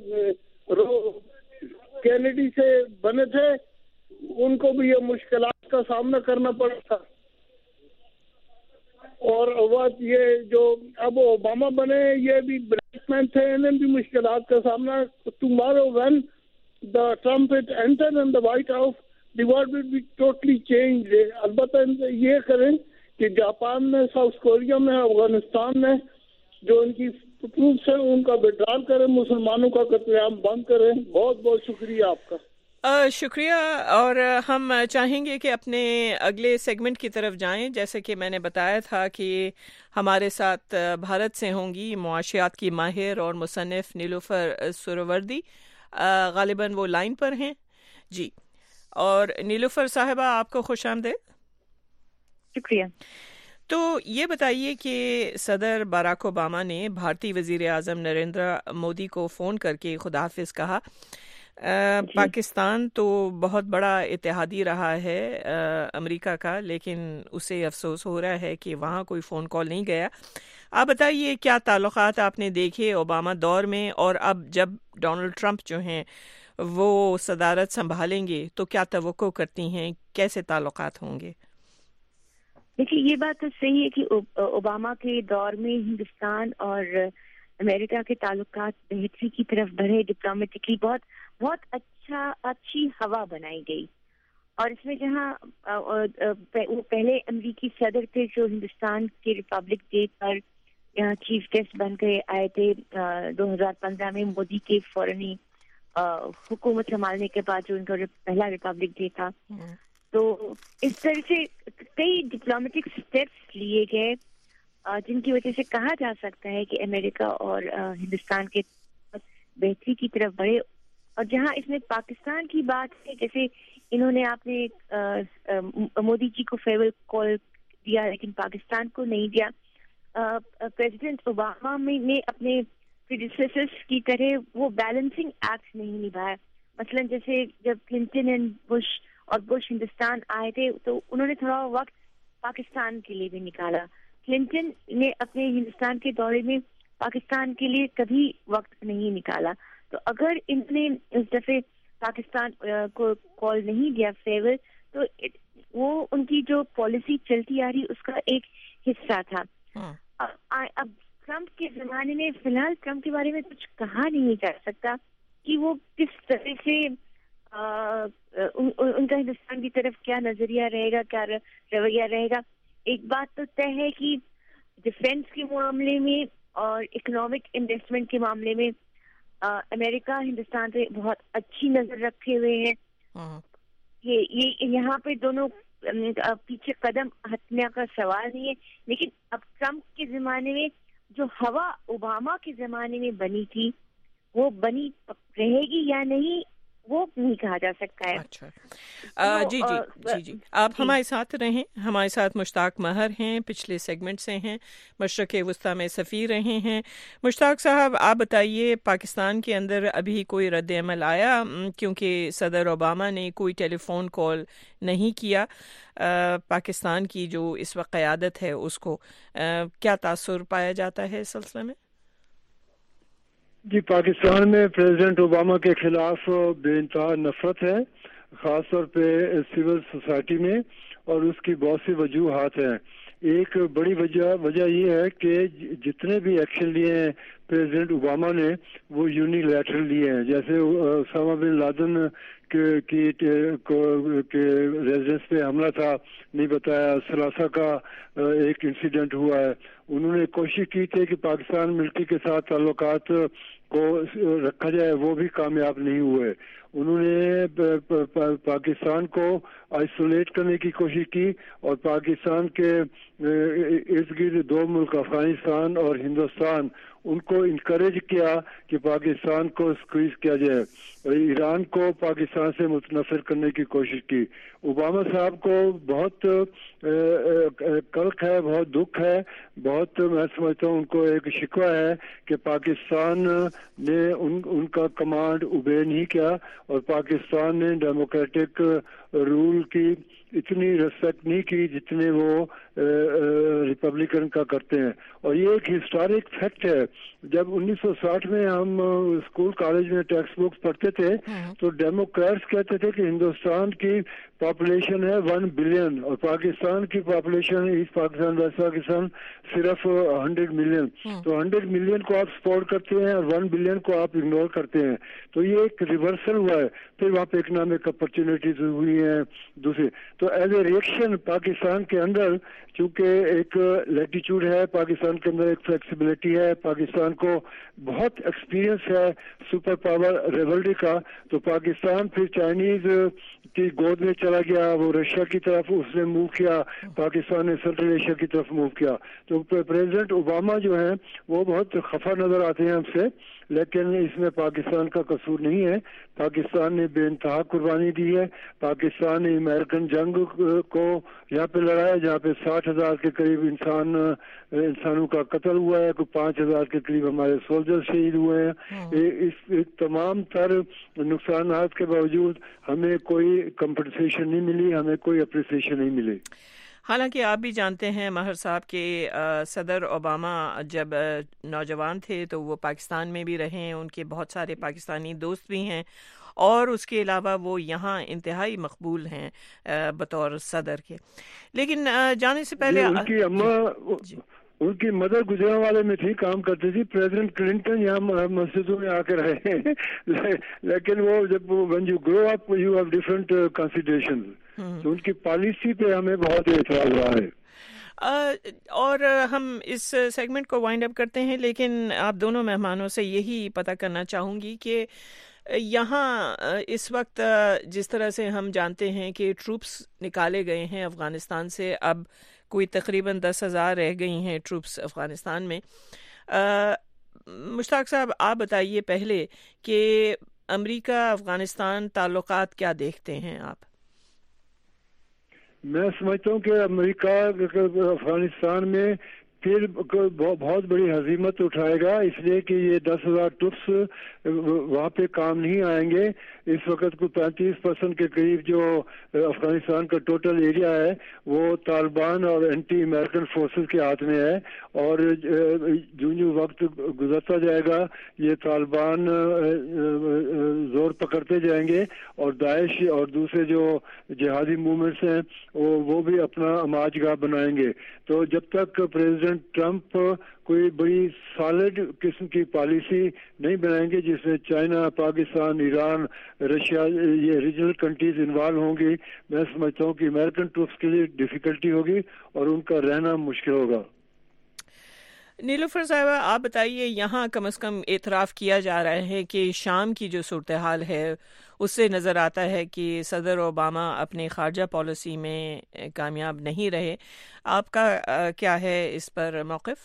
کینیڈی سے بنے تھے ان کو بھی یہ مشکلات کا سامنا کرنا پڑا تھا، اور بات یہ جو اب اوباما بنے یہ بھی بلیک مین تھے، انہیں بھی مشکلات کا سامنا۔ Tomorrow when the Trump it entered in the White House, the world will be totally changed. البتہ یہ کریں کہ جاپان میں، ساؤتھ کوریا میں، افغانستان میں جو ان کی ٹروپس ہیں ان کا وڈرال کریں، مسلمانوں کا قتل عام بند کریں۔ بہت بہت شکریہ آپ کا۔ آ, شکریہ۔ اور ہم چاہیں گے کہ اپنے اگلے سیگمنٹ کی طرف جائیں۔ جیسے کہ میں نے بتایا تھا کہ ہمارے ساتھ بھارت سے ہوں گی معاشیات کی ماہر اور مصنف نیلوفر سروردی، غالباً وہ لائن پر ہیں۔ جی، اور نیلوفر صاحبہ آپ کو خوش آمدید۔ شکریہ۔ تو یہ بتائیے کہ صدر باراک اوباما نے بھارتی وزیر اعظم نریندر مودی کو فون کر کے خدا حافظ کہا۔ پاکستان تو بہت بڑا اتحادی رہا ہے امریکہ کا، لیکن اسے افسوس ہو رہا ہے کہ وہاں کوئی فون کال نہیں گیا۔ آپ بتائیے کیا تعلقات آپ نے دیکھے اوباما دور میں، اور اب جب ڈونلڈ ٹرمپ جو ہیں وہ صدارت سنبھالیں گے تو کیا توقع کرتی ہیں، کیسے تعلقات ہوں گے؟ دیکھیے یہ بات تو صحیح ہے کہ اوباما کے دور میں ہندوستان اور امریکہ کے تعلقات بہتری کی طرف بڑھے، ڈپلومیٹکلی بہت بہت اچھا اچھی ہوا بنائی گئی. اور اس میں جہاں وہ پہلے امریکی صدر تھے جو ہندوستان کے ریپبلک ڈے پر یہاں چیف گیسٹ بن کے آئے تھے دو ہزار پندرہ میں، مودی کے فوراً حکومت سنبھالنے کے بعد جو ان کا پہلا ریپبلک ڈے تھا. تو اس طرح سے کئی ڈپلومیٹک اسٹیپس لیے گئے جن کی وجہ سے کہا جا سکتا ہے کہ امریکہ اور ہندوستان کے بہتری کی طرف بڑھے. اور جہاں اس میں پاکستان کی بات ہے، جیسے انہوں نے آپ نے مودی جی کو فیئرویل کال دیا لیکن پاکستان کو نہیں دیا. پریزیڈنٹ اوباما نے اپنے پریڈیسیسرز کی طرح وہ بیلنسنگ ایکٹ نہیں نبھایا. مثلا جیسے جب کلنٹن اینڈ بش اور بش ہندوستان آئے تھے تو انہوں نے تھوڑا وقت پاکستان کے لیے بھی نکالا. کلنٹن نے اپنے ہندوستان کے دورے میں پاکستان کے لیے کبھی وقت نہیں نکالا. تو اگر انہوں نے اس دفعہ پاکستان کو کال نہیں دیا فیور، تو وہ ان کی جو پالیسی چلتی آ رہی اس کا ایک حصہ تھا. اب ٹرمپ کے زمانے میں فی الحال ٹرمپ کے بارے میں کچھ کہا نہیں جا سکتا کہ وہ کس طرح سے ان کا ہندوستان کی طرف کیا نظریہ رہے گا، کیا رویہ رہے گا. ایک بات تو طے ہے کہ ڈیفینس کے معاملے میں اور اکنامک انویسٹمنٹ کے معاملے میں امریکہ ہندوستان سے بہت اچھی نظر رکھے ہوئے ہیں. یہ یہاں پہ دونوں پیچھے قدم ہٹنے کا سوال نہیں ہے. لیکن اب ٹرمپ کے زمانے میں جو ہوا اوباما کے زمانے میں بنی تھی وہ بنی رہے گی یا نہیں وہ نہیں کہا جا سکتا ہے. اچھا جی جی جی جی آپ ہمارے ساتھ رہیں. ہمارے ساتھ مشتاق مہر ہیں، پچھلے سیگمنٹ سے ہیں، مشرق وسطیٰ میں سفیر رہے ہیں. مشتاق صاحب آپ بتائیے، پاکستان کے اندر ابھی کوئی رد عمل آیا؟ کیونکہ صدر اوباما نے کوئی ٹیلی فون کال نہیں کیا پاکستان کی جو اس وقت قیادت ہے اس کو. کیا تاثر پایا جاتا ہے اس سلسلے میں؟ جی، پاکستان میں پریزیڈنٹ اوباما کے خلاف بے انتہا نفرت ہے، خاص طور پہ سول سوسائٹی میں، اور اس کی بہت سی وجوہات ہیں. ایک بڑی وجہ وجہ یہ ہے کہ جتنے بھی ایکشن لیے ہیں پریزیڈنٹ اوباما نے وہ یونی لیٹرل لیے ہیں. جیسے اسامہ بن لادن کی ریزیڈنس پہ حملہ تھا، نہیں بتایا. ثلاثہ کا ایک انسیڈنٹ ہوا ہے. انہوں نے کوشش کی تھی کہ پاکستان ملٹری کے ساتھ تعلقات کو رکھا جائے، وہ بھی کامیاب نہیں ہوئے. انہوں نے پاکستان کو آئسولیٹ کرنے کی کوشش کی اور پاکستان کے ارد گرد دو ملک افغانستان اور ہندوستان ان کو انکریج کیا کہ پاکستان کو اسکویز کیا جائے. ایران کو پاکستان سے متنفر کرنے کی کوشش کی. اوباما صاحب کو بہت کلک ہے، بہت دکھ ہے، بہت میں سمجھتا ہوں ان کو ایک شکوہ ہے کہ پاکستان نے ان ان کا کمانڈ اوبے نہیں کیا اور پاکستان نے ڈیموکریٹک رول کی اتنی ریسپیکٹ نہیں کی جتنے وہ ریپبلکن کا کرتے ہیں. اور یہ ایک ہسٹورک فیکٹ ہے. جب انیس سو ساٹھ میں ہم اسکول کالج میں ٹیکسٹ بکس پڑھتے تھے تو ڈیموکریٹس کہتے تھے کہ ہندوستان کی پاپولیشن ہے ون بلین اور پاکستان کی population east Pakistan west Pakistan صرف ہنڈریڈ ملین. تو ہنڈریڈ ملین کو آپ سپورٹ کرتے ہیں اور ون بلین کو آپ اگنور کرتے ہیں. تو یہ ایک ریورسل ہوا ہے. پھر وہاں پہ اکنامک اپرچونیٹیز ہوئی ہیں دوسری. تو ایز اے ریئیکشن پاکستان کے اندر چونکہ ایک لیٹیچیوڈ ہے، پاکستان کے اندر ایک فلیکسیبلٹی ہے، پاکستان کو بہت ایکسپیرینس ہے سپر پاور ریولری کا، تو پاکستان پھر چائنیز کی گود میں چلا گیا، وہ رشیا کی طرف اس نے موو کیا، پاکستان نے سنٹرل ایشیا کی طرف موو کیا. تو پریزیڈنٹ اوباما جو ہیں وہ بہت خفا نظر آتے ہیں ہم سے، لیکن اس میں پاکستان کا قصور نہیں ہے. پاکستان نے بے انتہا قربانی دی ہے. پاکستان نے امریکن جنگ کو یہاں پہ لڑایا جہاں پہ ساٹھ ہزار کے قریب انسان انسانوں کا قتل ہوا ہے، کوئی پانچ ہزار کے قریب ہمارے سولجر شہید ہوئے ہیں. اس تمام تر نقصانات کے باوجود ہمیں کوئی کمپنسیشن نہیں ملی، ہمیں کوئی اپریسیشن نہیں ملی. حالانکہ آپ بھی جانتے ہیں ماہر صاحب کہ صدر اوباما جب نوجوان تھے تو وہ پاکستان میں بھی رہے ہیں، ان کے بہت سارے پاکستانی دوست بھی ہیں، اور اس کے علاوہ وہ یہاں انتہائی مقبول ہیں بطور صدر کے. لیکن جانے سے پہلے ان کی اماں ان کی مدر گجرانوالے میں تھی، کام کرتی تھی. پریزیڈنٹ کلنٹن یہاں مسجدوں میں آ کے رہے ہیں، لیکن وہ جب when you grow up you have different considerations. تو ان کی پالیسی پہ ہمیں بہت اعتراض رہا ہے. اور ہم اس سیگمنٹ کو وائنڈ اپ کرتے ہیں، لیکن آپ دونوں مہمانوں سے یہی پتہ کرنا چاہوں گی کہ یہاں اس وقت جس طرح سے ہم جانتے ہیں کہ ٹروپس نکالے گئے ہیں افغانستان سے، اب کوئی تقریباً دس ہزار رہ گئی ہیں ٹروپس افغانستان میں. مشتاق صاحب آپ بتائیے پہلے کہ امریکہ افغانستان تعلقات کیا دیکھتے ہیں آپ؟ میں سمجھتا ہوں کہ امریکہ افغانستان میں پھر بہت بڑی ہزیمت اٹھائے گا، اس لیے کہ یہ دس ہزار ٹروپس وہاں پہ کام نہیں آئیں گے. اس وقت کو پینتیس پرسنٹ کے قریب جو افغانستان کا ٹوٹل ایریا ہے وہ طالبان اور اینٹی امریکن فورسز کے ہاتھ میں ہے، اور جو جو وقت گزرتا جائے گا یہ طالبان زور پکڑتے جائیں گے، اور داعش اور دوسرے جو جہادی موومنٹس ہیں وہ بھی اپنا اماج گاہ بنائیں گے. تو جب تک پریزیڈنٹ ٹرمپ کوئی بڑی سالڈ قسم کی پالیسی نہیں بنائیں گے جس میں چائنا، پاکستان، ایران، رشیا، یہ ریجنل کنٹریز انوالو ہوں گی، میں سمجھتا ہوں کہ امریکن ٹروپس کے لیے ڈیفیکلٹی ہوگی اور ان کا رہنا مشکل ہوگا. نیلوفر صاحبہ آپ بتائیے، یہاں کم از کم اعتراف کیا جا رہا ہے کہ شام کی جو صورتحال ہے اس سے نظر آتا ہے کہ صدر اوباما اپنے خارجہ پالیسی میں کامیاب نہیں رہے. آپ کا کیا ہے اس پر موقف؟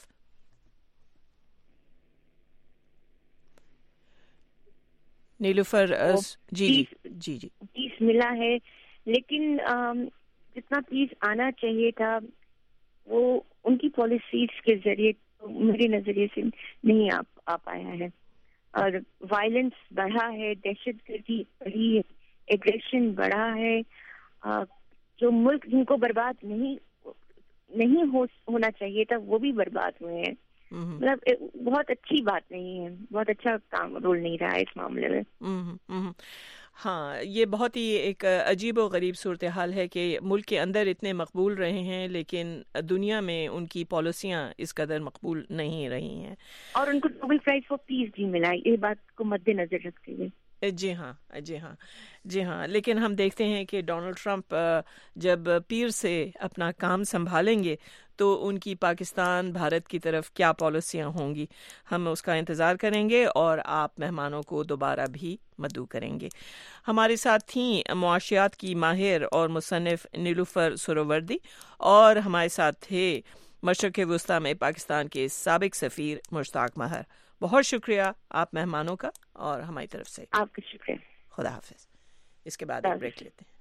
نیلوفر جی جی جی جی پیس ملا ہے، لیکن جتنا پیس آنا چاہیے تھا وہ ان کی پالیسیز کے ذریعے میرے نظریے سے نہیں آ پایا ہے، اور وائلنس بڑھا ہے، دہشت گردی بڑھی ہے، ایگریشن بڑھا ہے. جو ملک جن کو برباد نہیں نہیں ہونا چاہیے تھا وہ بھی برباد ہوئے ہیں. مطلب بہت اچھی بات نہیں ہے، بہت اچھا کام رول نہیں رہا ہے اس معاملے میں. ہاں، یہ بہت ہی ایک عجیب و غریب صورتحال ہے کہ ملک کے اندر اتنے مقبول رہے ہیں لیکن دنیا میں ان کی پالیسیاں اس قدر مقبول نہیں رہی ہیں، اور ان کو نوبل پرائز فار پیس بھی ملا، یہ بات کو مد نظر رکھتے ہوئے. جی ہاں جی ہاں جی ہاں لیکن ہم دیکھتے ہیں کہ ڈونلڈ ٹرمپ جب پیر سے اپنا کام سنبھالیں گے تو ان کی پاکستان بھارت کی طرف کیا پالیسیاں ہوں گی، ہم اس کا انتظار کریں گے اور آپ مہمانوں کو دوبارہ بھی مدعو کریں گے. ہمارے ساتھ تھیں معاشیات کی ماہر اور مصنف نیلوفر سہروردی، اور ہمارے ساتھ تھے مشرق وسطیٰ میں پاکستان کے سابق سفیر مشتاق ماہر. بہت شکریہ آپ مہمانوں کا، اور ہماری طرف سے آپ کا شکریہ. خدا حافظ. اس کے بعد ایک بریک لیتے ہیں.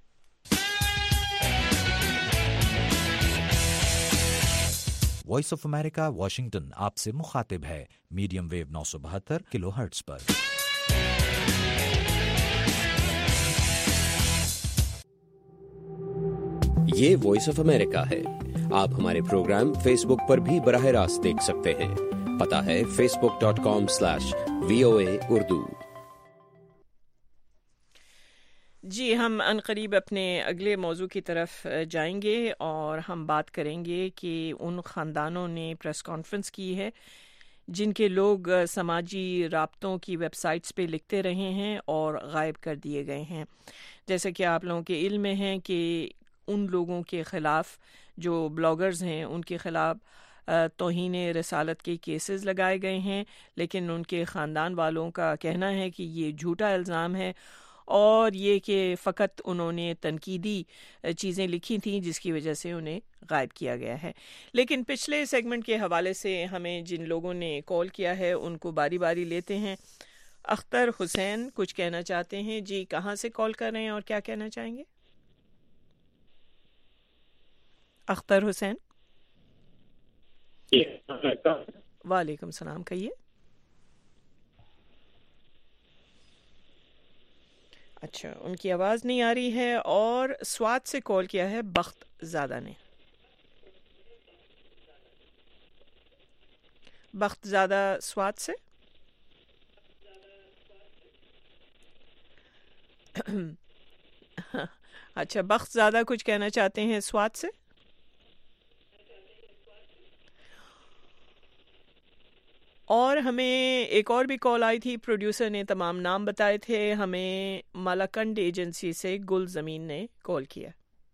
وائس آف امریکہ واشنگٹن آپ سے مخاطب ہے میڈیم ویو نو سو بہتر کلو ہرٹز پر. یہ وائس آف امریکہ ہے. آپ ہمارے پروگرام فیس بک پر بھی براہ راست دیکھ سکتے ہیں. پتہ ہے Facebook dot com slash V O A Urdu. جی، ہم عنقریب اپنے اگلے موضوع کی طرف جائیں گے اور ہم بات کریں گے کہ ان خاندانوں نے پریس کانفرنس کی ہے جن کے لوگ سماجی رابطوں کی ویب سائٹس پہ لکھتے رہے ہیں اور غائب کر دیے گئے ہیں. جیسے کہ آپ لوگوں کے علم میں ہیں کہ ان لوگوں کے خلاف جو بلاگرز ہیں ان کے خلاف توہین رسالت کے کیسز لگائے گئے ہیں، لیکن ان کے خاندان والوں کا کہنا ہے کہ یہ جھوٹا الزام ہے اور یہ کہ فقط انہوں نے تنقیدی چیزیں لکھی تھیں جس کی وجہ سے انہیں غائب کیا گیا ہے. لیکن پچھلے سیگمنٹ کے حوالے سے ہمیں جن لوگوں نے کال کیا ہے ان کو باری باری لیتے ہیں. اختر حسین کچھ کہنا چاہتے ہیں. جی، کہاں سے کال کر رہے ہیں اور کیا کہنا چاہیں گے؟ اختر حسین. وعلیکم السلام، کہیے. اچھا، ان کی آواز نہیں آ رہی ہے. اور سوات سے کال کیا ہے بخت زادہ نے. بخت زادہ سوات سے. اچھا بخت زادہ کچھ کہنا چاہتے ہیں سوات سے. اور ہمیں ایک اور بھی کال آئی تھی, پروڈیوسر نے تمام نام بتائے تھے. ہمیں مالاکنڈ ایجنسی سے گل زمین نے کال کیا.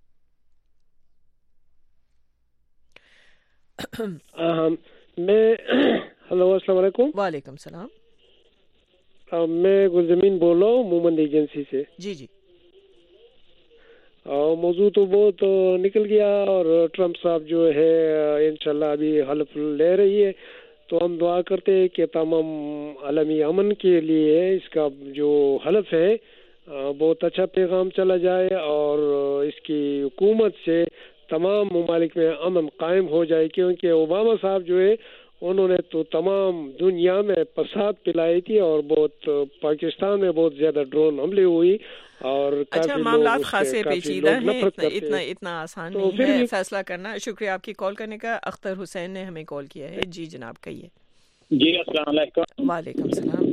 میں ہلو السلام علیکم. وعلیکم السلام. میں گل زمین بول رہا ہوں مومند ایجنسی سے. جی جی. موضوع تو بہت نکل گیا, اور ٹرمپ صاحب جو ہے انشاءاللہ ابھی حلف لے رہی ہے, تو ہم دعا کرتے ہیں کہ تمام عالمی امن کے لیے اس کا جو حلف ہے بہت اچھا پیغام چلا جائے, اور اس کی حکومت سے تمام ممالک میں امن قائم ہو جائے, کیونکہ اوباما صاحب جو ہے انہوں نے تو تمام دنیا میں فساد پلائی تھی, اور بہت پاکستان میں بہت زیادہ ڈرون حملے ہوئی, اور اچھا معاملات خاصے پیچیدہ ہیں, اتنا اتنا آسان نہیں ہے فیصلہ کرنا. شکریہ آپ کی کال کرنے کا. اختر حسین نے ہمیں کال کیا ہے. جی جناب کہیے. جی السلام علیکم. وعلیکم السلام.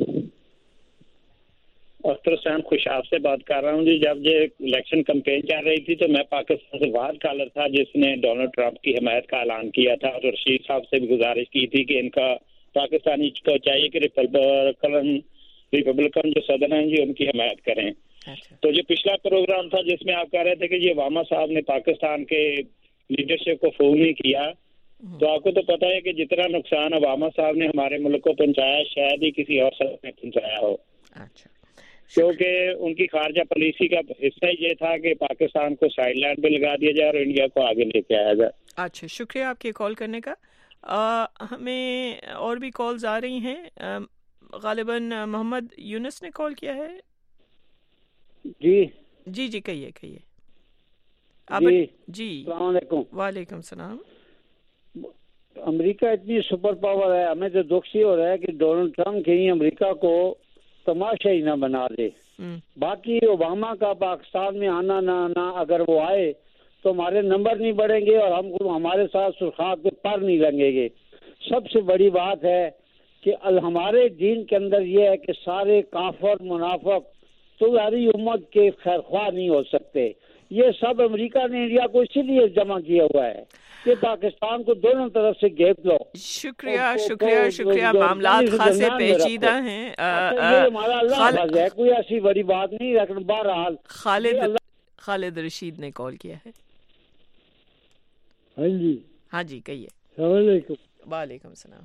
اختر حسین خوشاب سے بات کر رہا ہوں. جی جب یہ الیکشن کمپین چل رہی تھی تو میں پاکستان سے واحد کالر تھا جس نے ڈونلڈ ٹرمپ کی حمایت کا اعلان کیا تھا, اور رشید صاحب سے بھی گزارش کی تھی کہ ان کا پاکستانی کو چاہیے کہ ریپبلکن ریپبلکن جو صدر ہیں جی ان کی حمایت کریں. تو یہ پچھلا پروگرام تھا جس میں آپ کہہ رہے تھے کہ یہ اوباما صاحب نے پاکستان کے لیڈرشپ کو فون نہیں کیا, تو آپ کو تو پتا ہے کہ جتنا نقصان اوباما صاحب نے ہمارے ملک کو پہنچایا شاید ہی کسی اور صدر نے پہنچایا ہو, کیونکہ ان کی خارجہ پالیسی کا حصہ یہ تھا کہ پاکستان کو سائڈ لائن پہ لگا دیا جائے اور انڈیا کو آگے لے کے آیا جائے. اچھا شکریہ آپ کے کال کرنے کا. آ, ہمیں اور بھی کالز آ رہی ہیں. غالباً محمد یونس نے کال کیا ہے. جی جی جی کہیے کہیے. جی جی السلام علیکم. وعلیکم السلام. امریکہ اتنی سپر پاور ہے, ہمیں تو دکھ سی ہو رہا ہے کہ ڈونلڈ ٹرمپ کہیں امریکہ کو تماشا ہی نہ بنا دے. باقی اوباما کا پاکستان میں آنا نہ آنا, اگر وہ آئے تو ہمارے نمبر نہیں بڑھیں گے اور ہم ہمارے ساتھ سرخات پہ پر نہیں لگیں گے. سب سے بڑی بات ہے کہ ہمارے دین کے اندر یہ ہے کہ سارے کافر منافق تو ساری امت کے خیر خواہ نہیں ہو سکتے. یہ سب امریکہ نے انڈیا کو اسی لیے جمع کیا ہوا ہے کہ پاکستان کو دونوں طرف سے گھیر لو. شکریہ شکریہ شکریہ. معاملات خاصے پیچیدہ ہیں. یہ ہمارا اللہ ہے, کوئی ایسی بڑی بات نہیں. لیکن بہرحال خالد خالد رشید نے کال کیا ہے. ہاں جی ہاں جی کہیے. السلام علیکم. وعلیکم السلام.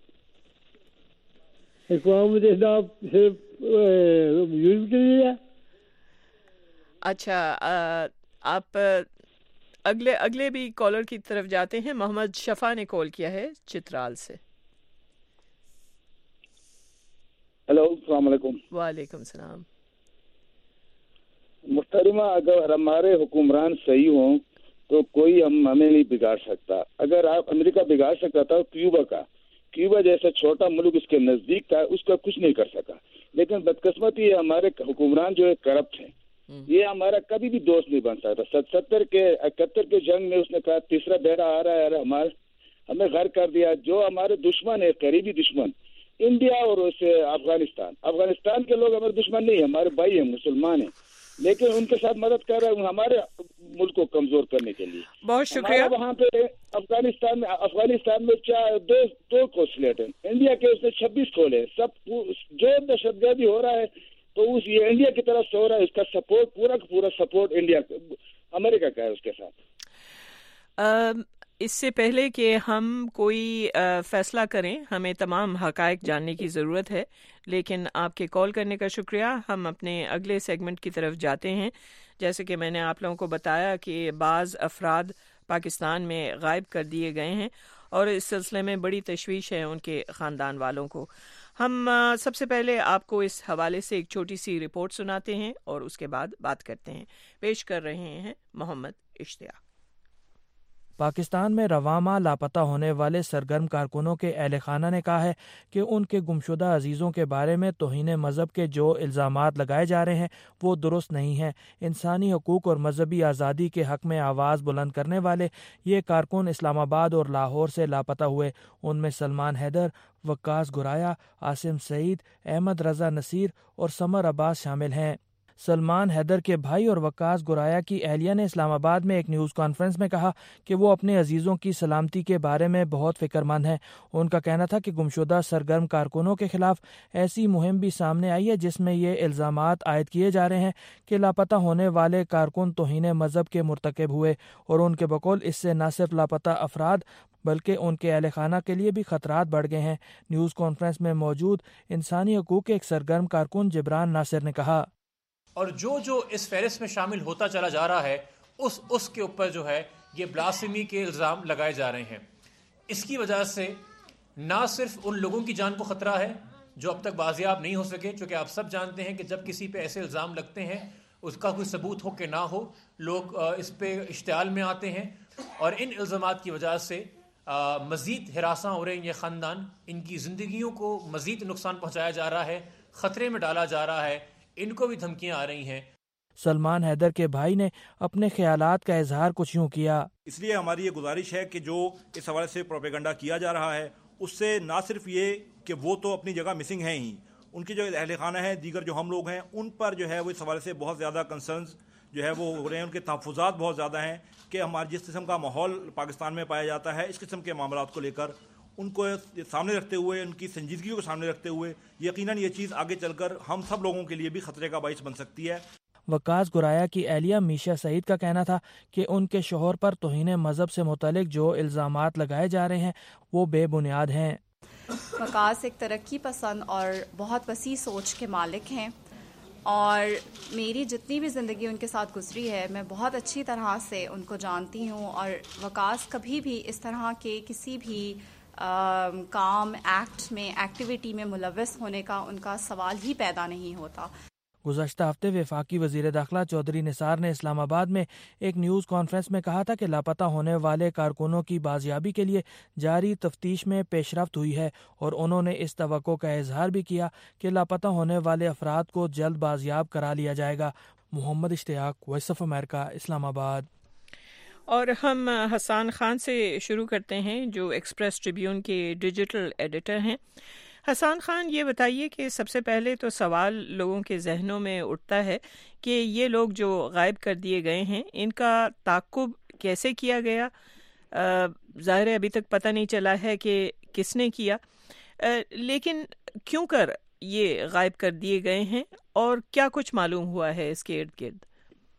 اقوام متحدہ صرف یوز کے لیے. اچھا آپ اگلے اگلے بھی کالر کی طرف جاتے ہیں. محمد شفا نے کال کیا ہے چترال سے. ہلو السلام علیکم. وعلیکم السلام. محترمہ اگر ہمارے حکمران صحیح ہوں تو کوئی ہم ہمیں نہیں بگاڑ سکتا. اگر آپ امریکہ بگاڑ سکتا تھا کیوبا کا, کیوبا جیسا چھوٹا ملک اس کے نزدیک تھا, اس کا کچھ نہیں کر سکا. لیکن بدقسمتی ہمارے حکمران جو ہے کرپٹ ہیں. یہ ہمارا کبھی بھی دوست نہیں بن سکتا. ستر کے اکہتر کے جنگ میں اس نے کہا تیسرا بیڑا آ رہا ہے, ہمارے ہمیں غرق کر دیا. جو ہمارے دشمن ہے قریبی دشمن انڈیا اور اسے افغانستان, افغانستان کے لوگ ہمارے دشمن نہیں, ہمارے بھائی ہیں, مسلمان ہیں, لیکن ان کے ساتھ مدد کر رہے ہیں ہمارے ملک کو کمزور کرنے کے لیے. بہت شکریہ. وہاں پہ افغانستان میں افغانستان میں چار دو دو قونصلیٹ ہیں, انڈیا کے اس نے چھبیس کھولے. سب جو دہشت گردی ہو رہا ہے تو اس یہ انڈیا کی طرف سے ہو رہا ہے. اس کا سپورٹ پورا کا پورا سپورٹ انڈیا امریکہ کا ہے اس کے ساتھ. اس سے پہلے کہ ہم کوئی فیصلہ کریں ہمیں تمام حقائق جاننے کی ضرورت ہے, لیکن آپ کے کال کرنے کا شکریہ. ہم اپنے اگلے سیگمنٹ کی طرف جاتے ہیں. جیسے کہ میں نے آپ لوگوں کو بتایا کہ بعض افراد پاکستان میں غائب کر دیے گئے ہیں اور اس سلسلے میں بڑی تشویش ہے ان کے خاندان والوں کو. ہم سب سے پہلے آپ کو اس حوالے سے ایک چھوٹی سی رپورٹ سناتے ہیں اور اس کے بعد بات کرتے ہیں. پیش کر رہے ہیں محمد اشتیاق. پاکستان میں رواں لاپتہ ہونے والے سرگرم کارکنوں کے اہل خانہ نے کہا ہے کہ ان کے گمشدہ عزیزوں کے بارے میں توہین مذہب کے جو الزامات لگائے جا رہے ہیں وہ درست نہیں ہیں۔ انسانی حقوق اور مذہبی آزادی کے حق میں آواز بلند کرنے والے یہ کارکن اسلام آباد اور لاہور سے لاپتہ ہوئے۔ ان میں سلمان حیدر، وقاص گرایا، عاصم سعید، احمد رضا نصیر اور سمر عباس شامل ہیں۔ سلمان حیدر کے بھائی اور وقاص گرایا کی اہلیہ نے اسلام آباد میں ایک نیوز کانفرنس میں کہا کہ وہ اپنے عزیزوں کی سلامتی کے بارے میں بہت فکر مند ہیں۔ ان کا کہنا تھا کہ گمشدہ سرگرم کارکنوں کے خلاف ایسی مہم بھی سامنے آئی ہے جس میں یہ الزامات عائد کیے جا رہے ہیں کہ لاپتہ ہونے والے کارکن توہین مذہب کے مرتکب ہوئے، اور ان کے بقول اس سے نہ صرف لاپتہ افراد بلکہ ان کے اہل خانہ کے لیے بھی خطرات بڑھ گئے ہیں۔ نیوز کانفرنس میں موجود انسانی حقوق کے ایک سرگرم کارکن جبران ناصر نے کہا، اور جو جو اس فہرست میں شامل ہوتا چلا جا رہا ہے اس اس کے اوپر جو ہے یہ بلاسفیمی کے الزام لگائے جا رہے ہیں۔ اس کی وجہ سے نہ صرف ان لوگوں کی جان کو خطرہ ہے جو اب تک بازیاب نہیں ہو سکے، چونکہ آپ سب جانتے ہیں کہ جب کسی پہ ایسے الزام لگتے ہیں اس کا کوئی ثبوت ہو کہ نہ ہو، لوگ اس پہ اشتعال میں آتے ہیں، اور ان الزامات کی وجہ سے مزید ہراساں ہو رہے ہیں۔ یہ خاندان، ان کی زندگیوں کو مزید نقصان پہنچایا جا رہا ہے، خطرے میں ڈالا جا رہا ہے، ان کو بھی دھمکیاں آ رہی ہیں۔ سلمان حیدر کے بھائی نے اپنے خیالات کا اظہار کچھ یوں کیا، اس لیے ہماری یہ گزارش ہے کہ جو اس حوالے سے پروپیگنڈا کیا جا رہا ہے اس سے نہ صرف یہ کہ وہ تو اپنی جگہ مسنگ ہیں ہی، ان کے جو اہل خانہ ہیں، دیگر جو ہم لوگ ہیں، ان پر جو ہے وہ اس حوالے سے بہت زیادہ کنسرنز جو ہے وہ ہو رہے ہیں، ان کے تحفظات بہت زیادہ ہیں کہ ہمارے جس قسم کا ماحول پاکستان میں پایا جاتا ہے اس قسم کے معاملات کو لے کر ان کو سامنے رکھتے ہوئے، ان کی سنجیدگی کو سامنے رکھتے ہوئے یقیناً یہ چیز آگے چل کر ہم سب لوگوں کے لیے بھی خطرے کا باعث بن سکتی ہے۔ وقاص گرایا کی اہلیہ میشا سعید کا کہنا تھا کہ ان کے شوہر پر توہین مذہب سے متعلق جو الزامات لگائے جا رہے ہیں وہ بے بنیاد ہیں۔ وقاص ایک ترقی پسند اور بہت وسیع سوچ کے مالک ہیں، اور میری جتنی بھی زندگی ان کے ساتھ گزری ہے میں بہت اچھی طرح سے ان کو جانتی ہوں، اور وقاص کبھی بھی اس طرح کے کسی بھی کام، ایکٹ میں، ایکٹیویٹی میں ملوث ہونے کا ان کا سوال ہی پیدا نہیں ہوتا۔ گزشتہ ہفتے وفاقی وزیر داخلہ چودھری نثار نے اسلام آباد میں ایک نیوز کانفرنس میں کہا تھا کہ لاپتہ ہونے والے کارکنوں کی بازیابی کے لیے جاری تفتیش میں پیش رفت ہوئی ہے، اور انہوں نے اس توقع کا اظہار بھی کیا کہ لاپتہ ہونے والے افراد کو جلد بازیاب کرا لیا جائے گا۔ محمد اشتیاق، وائس آف امریکہ، اسلام آباد۔ اور ہم حسان خان سے شروع کرتے ہیں جو ایکسپریس ٹریبیون کے ڈیجیٹل ایڈیٹر ہیں۔ حسان خان، یہ بتائیے کہ سب سے پہلے تو سوال لوگوں کے ذہنوں میں اٹھتا ہے کہ یہ لوگ جو غائب کر دیے گئے ہیں ان کا تعاقب کیسے کیا گیا؟ ظاہر ہے ابھی تک پتہ نہیں چلا ہے کہ کس نے کیا، لیکن کیوں کر یہ غائب کر دیے گئے ہیں اور کیا کچھ معلوم ہوا ہے اس کے ارد گرد؟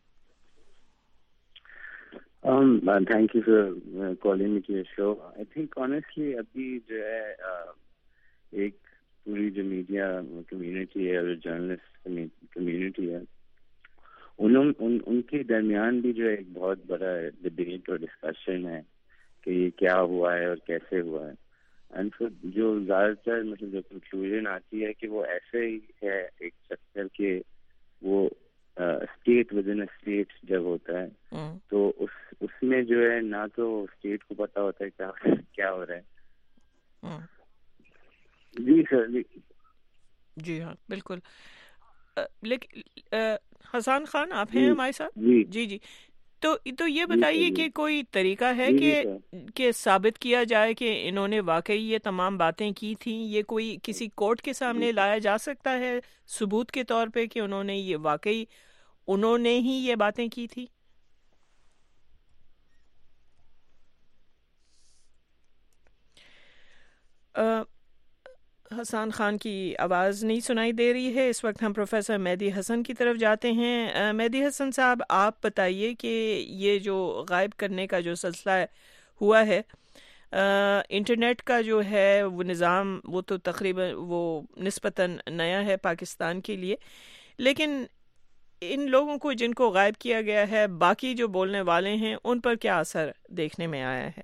Um, uh, thank you for uh, calling me to your show. I think honestly ابھی جو ہے uh, ایک پوری جو میڈیا کمیونٹی ہے اور جرنلسٹ کمیونٹی ہے انہوں ان ان کے درمیان بھی جو ہے ایک بہت بڑا ڈبیٹ اور ڈسکشن ہے کہ یہ کیا ہوا ہے اور کیسے ہوا ہے، اینڈ پھر جو زیادہ تر مطلب جو کنکلوژن آتی ہے کہ وہ ایسے ہی ہے ایک چکر کہ وہ اسٹیٹ ود ان اسٹیٹ جب ہوتا ہے تو اس اس میں جو ہے نہ تو اسٹیٹ کو پتا ہوتا ہے کیا کیا ہو رہا ہے۔ جی سر، جی جی ہاں بالکل۔ لیکن حسان خان آپ ہیں ہمارے ساتھ؟ جی جی تو تو یہ بتائیے کہ کوئی طریقہ ہے کہ کہ ثابت کیا جائے کہ انہوں نے واقعی یہ تمام باتیں کی تھیں؟ یہ کوئی کسی کورٹ کے سامنے لایا جا سکتا ہے ثبوت کے طور پہ کہ انہوں نے یہ واقعی انہوں نے ہی یہ باتیں کی تھی؟ حسان خان کی آواز نہیں سنائی دے رہی ہے۔ اس وقت ہم پروفیسر مہدی حسن کی طرف جاتے ہیں۔ مہدی حسن صاحب، آپ بتائیے کہ یہ جو غائب کرنے کا جو سلسلہ ہوا ہے، انٹرنیٹ کا جو ہے وہ نظام وہ تو تقریباً وہ نسبتاً نیا ہے پاکستان کے لیے، لیکن ان لوگوں کو جن کو غائب کیا گیا ہے، باقی جو بولنے والے ہیں، ان پر کیا اثر دیکھنے میں آیا ہے؟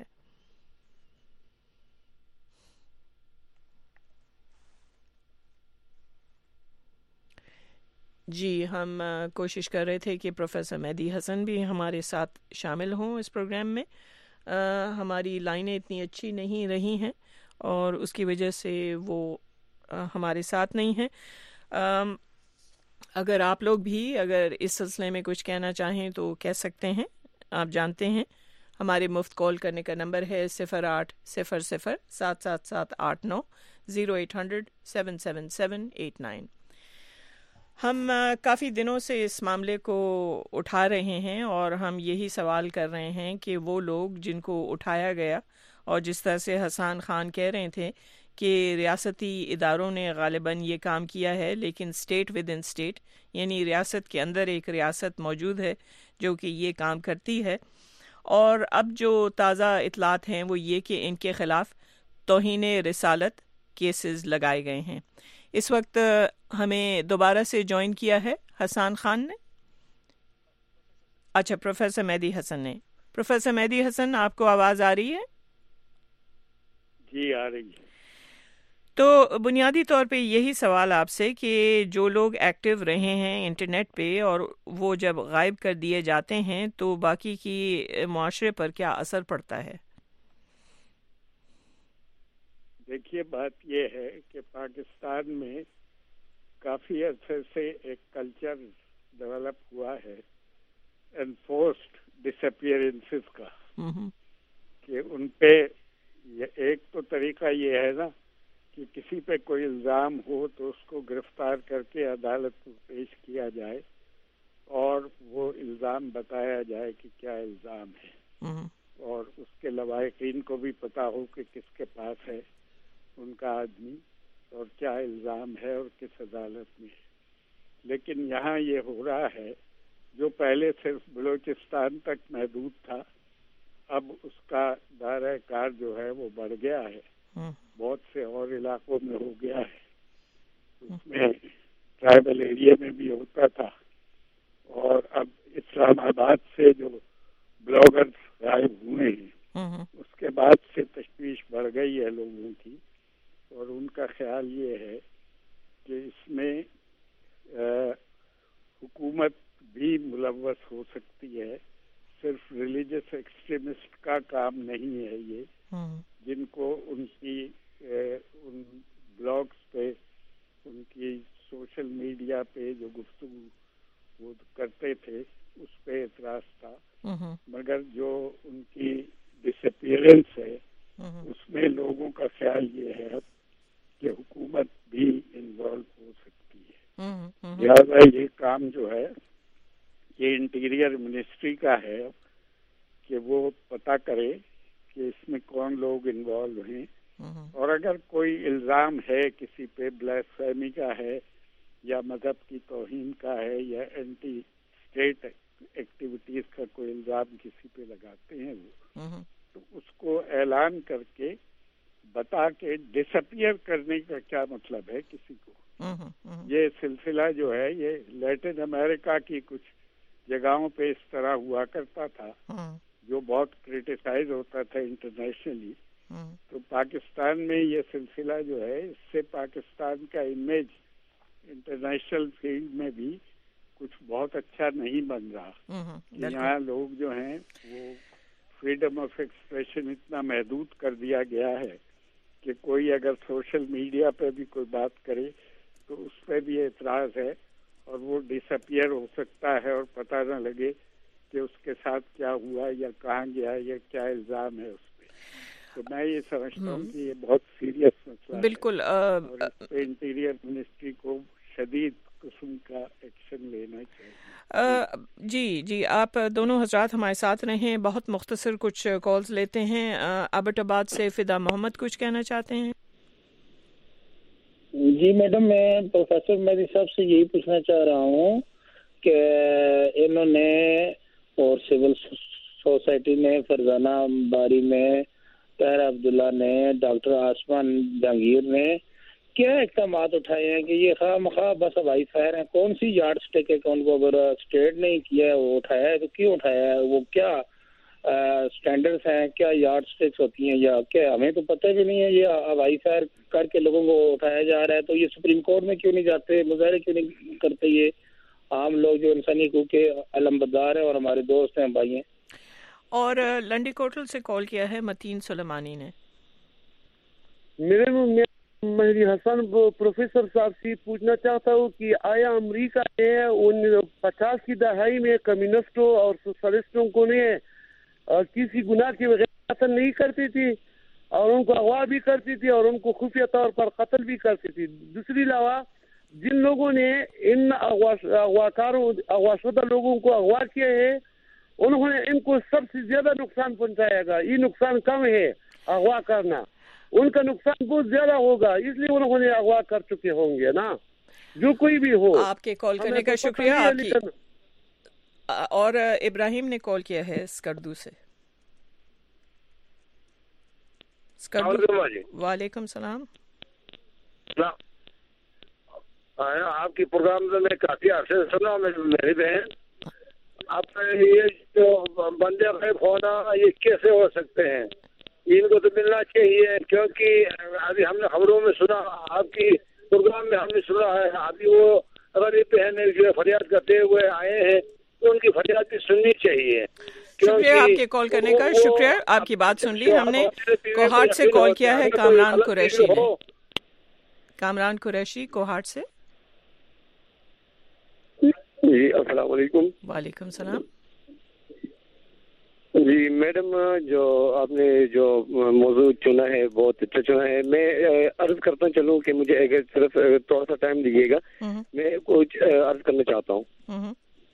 جی ہم کوشش کر رہے تھے کہ پروفیسر مہدی حسن بھی ہمارے ساتھ شامل ہوں اس پروگرام میں، ہماری لائنیں اتنی اچھی نہیں رہی ہیں اور اس کی وجہ سے وہ ہمارے ساتھ نہیں ہیں. اگر آپ لوگ بھی اگر اس سلسلے میں کچھ کہنا چاہیں تو کہہ سکتے ہیں. آپ جانتے ہیں ہمارے مفت کال کرنے کا نمبر ہے صفر آٹھ صفر صفر سات سات سات آٹھ نو zero eight hundred seven seven seven eight nine. ہم کافی دنوں سے اس معاملے کو اٹھا رہے ہیں اور ہم یہی سوال کر رہے ہیں کہ وہ لوگ جن کو اٹھایا گیا اور جس طرح سے حسان خان کہہ رہے تھے کہ ریاستی اداروں نے غالباً یہ کام کیا ہے لیکن اسٹیٹ ود ان اسٹیٹ یعنی ریاست کے اندر ایک ریاست موجود ہے جو کہ یہ کام کرتی ہے. اور اب جو تازہ اطلاعات ہیں وہ یہ کہ ان کے خلاف توہین رسالت کیسز لگائے گئے ہیں. اس وقت ہمیں دوبارہ سے جوائن کیا ہے حسان خان نے. اچھا پروفیسر مہدی حسن نے. پروفیسر مہدی حسن آپ کو آواز آ رہی ہے؟ جی آ رہی ہے. تو بنیادی طور پہ یہی سوال آپ سے کہ جو لوگ ایکٹیو رہے ہیں انٹرنیٹ پہ اور وہ جب غائب کر دیے جاتے ہیں تو باقی کی معاشرے پر کیا اثر پڑتا ہے؟ دیکھیے بات یہ ہے کہ پاکستان میں کافی عرصے سے ایک کلچر ڈیولپ ہوا ہے انفورسڈ ڈس اپیئرنسز کا کہ ان پہ ایک تو طریقہ یہ ہے نا کہ کسی پہ کوئی الزام ہو تو اس کو گرفتار کر کے عدالت کو پیش کیا جائے اور وہ الزام بتایا جائے کہ کیا الزام ہے اور اس کے لواحقین کو بھی پتا ہو کہ کس کے پاس ہے ان کا آدمی اور کیا الزام ہے اور کس عدالت میں ہے. لیکن یہاں یہ ہو رہا ہے جو پہلے صرف بلوچستان تک محدود تھا اب اس کا دائرہ کار جو ہے وہ بڑھ گیا ہے, بہت سے اور علاقوں میں ہو گیا ہے. اس میں ٹرائبل ایریا میں بھی ہوتا تھا اور اب اسلام آباد سے جو بلاگرز غائب ہوئے ہیں اس کے بعد سے تشویش بڑھ گئی ہے لوگوں کی اور ان کا خیال یہ ہے کہ اس میں حکومت بھی ملوث ہو سکتی ہے. صرف ریلیجس ایکسٹریمسٹ کا کام نہیں ہے یہ, جن کو ان کی ان بلاگز پہ ان کی سوشل میڈیا پہ جو گفتگو وہ کرتے تھے اس پہ اعتراض تھا, مگر جو ان کی ڈس اپیئرنس ہے اس میں لوگوں کا خیال یہ ہے کہ حکومت بھی انوالو ہو سکتی ہے. لہٰذا یہ کام جو ہے یہ انٹیریئر منسٹری کا ہے کہ وہ پتہ کرے کہ اس میں کون لوگ انوالو ہیں اور اگر کوئی الزام ہے کسی پہ بلیسفیمی کا ہے یا مذہب کی توہین کا ہے یا اینٹی اسٹیٹ ایکٹیویٹیز کا کوئی الزام کسی پہ لگاتے ہیں وہ تو اس کو اعلان کر کے بتا کے ڈس اپیئر کرنے کا کیا مطلب ہے کسی کو. یہ سلسلہ جو ہے یہ لیٹن امریکہ کی کچھ جگہوں پہ اس طرح ہوا کرتا تھا جو بہت کرٹیسائز ہوتا تھا انٹرنیشنلی. تو پاکستان میں یہ سلسلہ جو ہے اس سے پاکستان کا امیج انٹرنیشنل فیلڈ میں بھی کچھ بہت اچھا نہیں بن رہا. یہاں لوگ جو ہیں وہ فریڈم آف ایکسپریشن اتنا محدود کر دیا گیا ہے کہ کوئی اگر سوشل میڈیا پہ بھی کوئی بات کرے تو اس پہ بھی اعتراض ہے اور وہ ڈس اپیئر ہو سکتا ہے اور پتہ نہ لگے کہ اس کے ساتھ کیا ہوا یا کہاں گیا یا کیا الزام ہے اس پہ. تو میں یہ سمجھتا ہوں کہ یہ بہت سیریس مسئلہ بالکل ہے اور اس پہ انٹیریئر منسٹری کو شدید قسم کا ایکشن لینا چاہیے. جی جی آپ دونوں حضرات ہمارے ساتھ رہیں. بہت مختصر کچھ کالز لیتے ہیں. ابٹ آباد سے فدا محمد کچھ کہنا چاہتے ہیں. جی میڈم میں پروفیسر مہدی صاحب سے یہی پوچھنا چاہ رہا ہوں کہ انہوں نے اور سول سوسائٹی نے فرزانہ باری نے طاہر عبداللہ نے ڈاکٹر آسمان جہانگیر نے کیا اقدامات اٹھائے ہیں کہ یہ خواہ مخواہ بس ہوائی فائر ہیں. کون سی یارڈ اسٹک ہے کہ ان کو اگر اسٹیٹ نہیں کیا ہے وہ اٹھایا ہے تو کیوں اٹھایا ہے, وہ کیا اسٹینڈرڈس ہیں, کیا یارڈ اسٹکس ہوتی ہیں یا کیا ہمیں تو پتہ بھی نہیں ہے. یہ ہوائی فائر کر کے لوگوں کو اٹھایا جا رہا ہے تو یہ سپریم کورٹ میں کیوں نہیں جاتے, مظاہرے کیوں نہیں کرتے یہ عام لوگ جو انسانی حقوق کے علم بردار ہیں اور ہمارے دوست ہیں بھائی ہیں. اور لنڈی کوٹل سے کال کیا ہے متین سلیمانی نے. میرے مہدی حسن پروفیسر صاحب سے پوچھنا چاہتا ہوں کہ آیا امریکہ نے ان پچاس کی دہائی میں کمیونسٹوں اور سوشلسٹوں کو نے کسی گناہ کے بغیر قتل نہیں کرتی تھی اور ان کو اغوا بھی کرتی تھی اور ان کو خفیہ طور پر قتل بھی کرتی تھی. دوسری علاوہ جن لوگوں نے ان اغواکاروں اغوا شدہ لوگوں کو اغوا کیا ہے انہوں نے ان کو سب سے زیادہ نقصان پہنچایا گا. یہ نقصان کم ہے اغوا کرنا, ان کا نقصان بہت زیادہ ہوگا, اس لیے انہوں نے اغوا کر چکے ہوں گے نا, جو کوئی بھی ہو. آپ کے کال کرنے کا شکریہ. آپ کی اور ابراہیم نے کال کیا ہے اسکردو سے. وعلیکم السلام. آپ کی پروگرام میں کافی عرصے سے سنا میری بہن, آپ یہ جو بندے غیب ہونا یہ کیسے ہو سکتے ہیں؟ ان کو تو ملنا چاہیے, کیونکہ ابھی ہم نے خبروں میں سنا, آپ کی پروگرام میں ہم نے سنا ہے ابھی وہ غریب بہن جو فریاد کرتے ہوئے آئے ہیں تو ان کی فریاد بھی سننی چاہیے. شکریہ آپ کے کال کرنے کا. شکریہ, آپ کی بات سن لی ہم نے. کوہاٹ سے کال کیا ہے کامران قریشی نے. کامران قریشی کوہاٹ سے. جی السلام علیکم. وعلیکم السلام. جی میڈم, جو آپ نے جو موضوع چنا ہے بہت اچھا چنا ہے. میں عرض کرتا چلوں کہ مجھے اگر صرف تھوڑا سا ٹائم دیجیے گا, میں کچھ عرض کرنا چاہتا ہوں.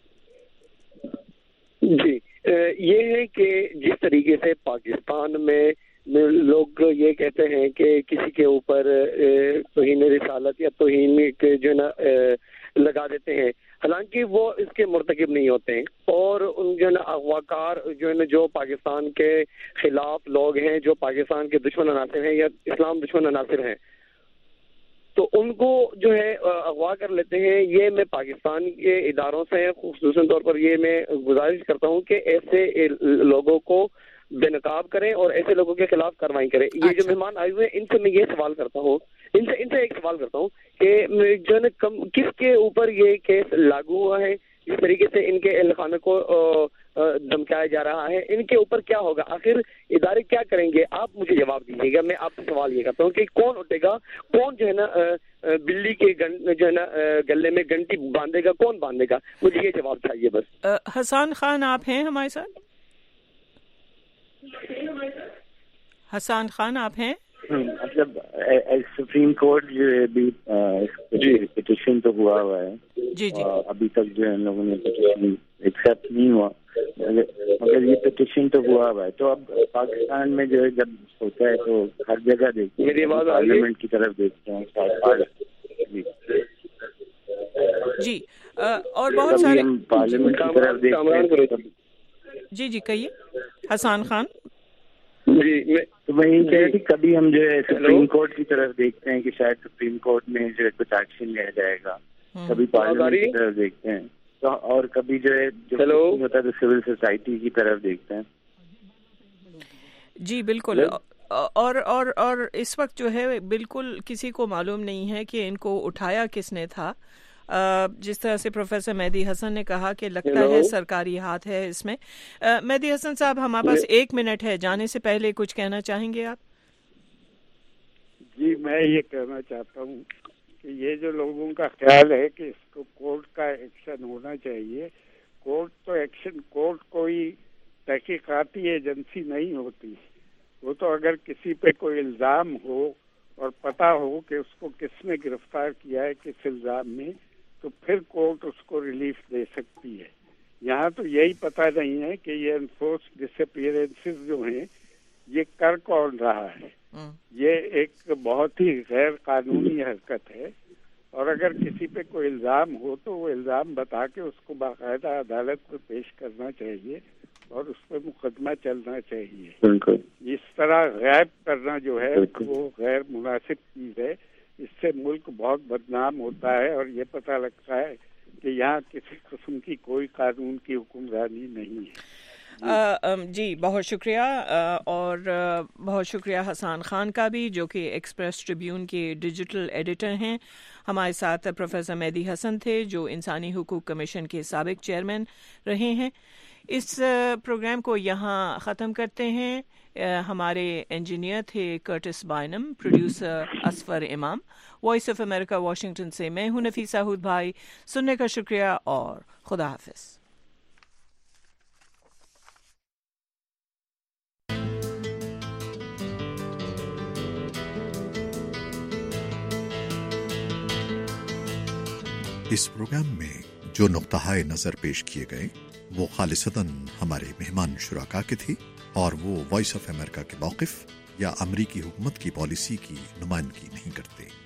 جی یہ ہے کہ جس طریقے سے پاکستان میں لوگ یہ کہتے ہیں کہ کسی کے اوپر توہین رسالت یا توہین جو ہے نا لگا دیتے ہیں, حالانکہ وہ اس کے مرتکب نہیں ہوتے ہیں, اور ان جو ہے نا اغواکار جو ہے نا جو پاکستان کے خلاف لوگ ہیں, جو پاکستان کے دشمن عناصر ہیں یا اسلام دشمن عناصر ہیں, تو ان کو جو ہے اغوا کر لیتے ہیں. یہ میں پاکستان کے اداروں سے خصوصاً طور پر یہ میں گزارش کرتا ہوں کہ ایسے لوگوں کو بے نقاب کریں اور ایسے لوگوں کے خلاف کارروائی کریں. یہ جو مہمان آئے ہوئے ہیں ان سے میں یہ سوال کرتا ہوں, ان سے ان سے ایک سوال کرتا ہوں کہ جو ہے نا کس کے اوپر یہ کیس لاگو ہوا ہے, جس طریقے سے ان کے اہل خانہ کو دھمکایا جا رہا ہے, ان کے اوپر کیا ہوگا, آخر ادارے کیا کریں گے؟ آپ مجھے جواب دیجیے گا. میں آپ سے سوال یہ کرتا ہوں کہ کون اٹھے گا, کون جو ہے نا بلی کے جو ہے نا گلے میں گھنٹی باندھے گا, کون باندھے گا؟ مجھے یہ جواب چاہیے بس. حسان خان آپ ہیں ہمارے ساتھ؟ حسان خان آپ ہیں؟ مطلب سپریم کورٹ جو ہے ابھی پٹیشن تو ہوا ہوا ہے, جی جی ابھی تک جو ہے ان لوگوں نے پٹیشن ایکسیپٹ نہیں ہوا, مگر یہ پٹیشن تو ہوا ہوا ہے. تو اب پاکستان میں جو ہے جب ہوتا ہے تو ہر جگہ دیکھتے ہیں, پارلیمنٹ کی طرف دیکھتے ہیں جی, اور بہت سارے پارلیمنٹ کی طرف دیکھتے ہیں. جی جی کہیے حسان خان. جی تو میں یہ کہہ رہی تھی, کبھی ہم جو ہے سپریم کورٹ کی طرف دیکھتے ہیں کہ شاید سپریم کورٹ میں جو ہے کچھ ایکشن لیا جائے گا, کبھی پارلیمنٹ کی طرف دیکھتے ہیں, تو اور کبھی جو ہے جو ہوتا ہے تو سول سوسائٹی کی طرف دیکھتے ہیں. جی بالکل. اور اور اور اس وقت جو ہے بالکل کسی کو معلوم نہیں ہے کہ ان کو اٹھایا کس نے تھا. جس طرح سے پروفیسر مہدی حسن نے کہا کہ لگتا ہے سرکاری ہاتھ ہے اس میں. مہدی حسن صاحب ہمارے پاس ایک منٹ ہے, جانے سے پہلے کچھ کہنا چاہیں گے آپ؟ جی میں یہ کہنا چاہتا ہوں کہ یہ جو لوگوں کا خیال ہے کہ اس کو کورٹ کا ایکشن ہونا چاہیے, کورٹ تو ایکشن کورٹ کوئی تحقیقاتی ایجنسی نہیں ہوتی. وہ تو اگر کسی پہ کوئی الزام ہو اور پتہ ہو کہ اس کو کس نے گرفتار کیا ہے کس الزام میں, تو پھر کورٹ اس کو ریلیف دے سکتی ہے. یہاں تو یہی پتہ نہیں ہے کہ یہ انفورس ڈس اپیئرنسز جو ہیں یہ کر کون رہا ہے. یہ ایک بہت ہی غیر قانونی حرکت ہے, اور اگر کسی پہ کوئی الزام ہو تو وہ الزام بتا کے اس کو باقاعدہ عدالت کو پیش کرنا چاہیے اور اس پہ مقدمہ چلنا چاہیے. اس طرح غائب کرنا جو ہے وہ غیر مناسب چیز ہے. اس سے ملک بہت بدنام ہوتا ہے اور یہ پتہ لگتا ہے کہ یہاں کسی قسم کی کوئی قانون کی حکمرانی نہیں ہے. جی بہت شکریہ, اور بہت شکریہ حسان خان کا بھی, جو کہ ایکسپریس ٹریبیون کے ڈیجیٹل ایڈیٹر ہیں. ہمارے ساتھ پروفیسر مہدی حسن تھے جو انسانی حقوق کمیشن کے سابق چیئرمین رہے ہیں. اس پروگرام کو یہاں ختم کرتے ہیں. ہمارے انجینئر تھے کرٹس بائنم، پروڈیوسر اسفر امام. وائس آف امریکہ واشنگٹن سے میں ہوں نفیسہ ہود بھائی. سننے کا شکریہ اور خدا حافظ. اس پروگرام میں جو نقطہ نظر پیش کیے گئے وہ خالصتاً ہمارے مہمان شرکا کے تھے اور وہ وائس آف امریکہ کے موقف یا امریکی حکومت کی پالیسی کی نمائندگی نہیں کرتے.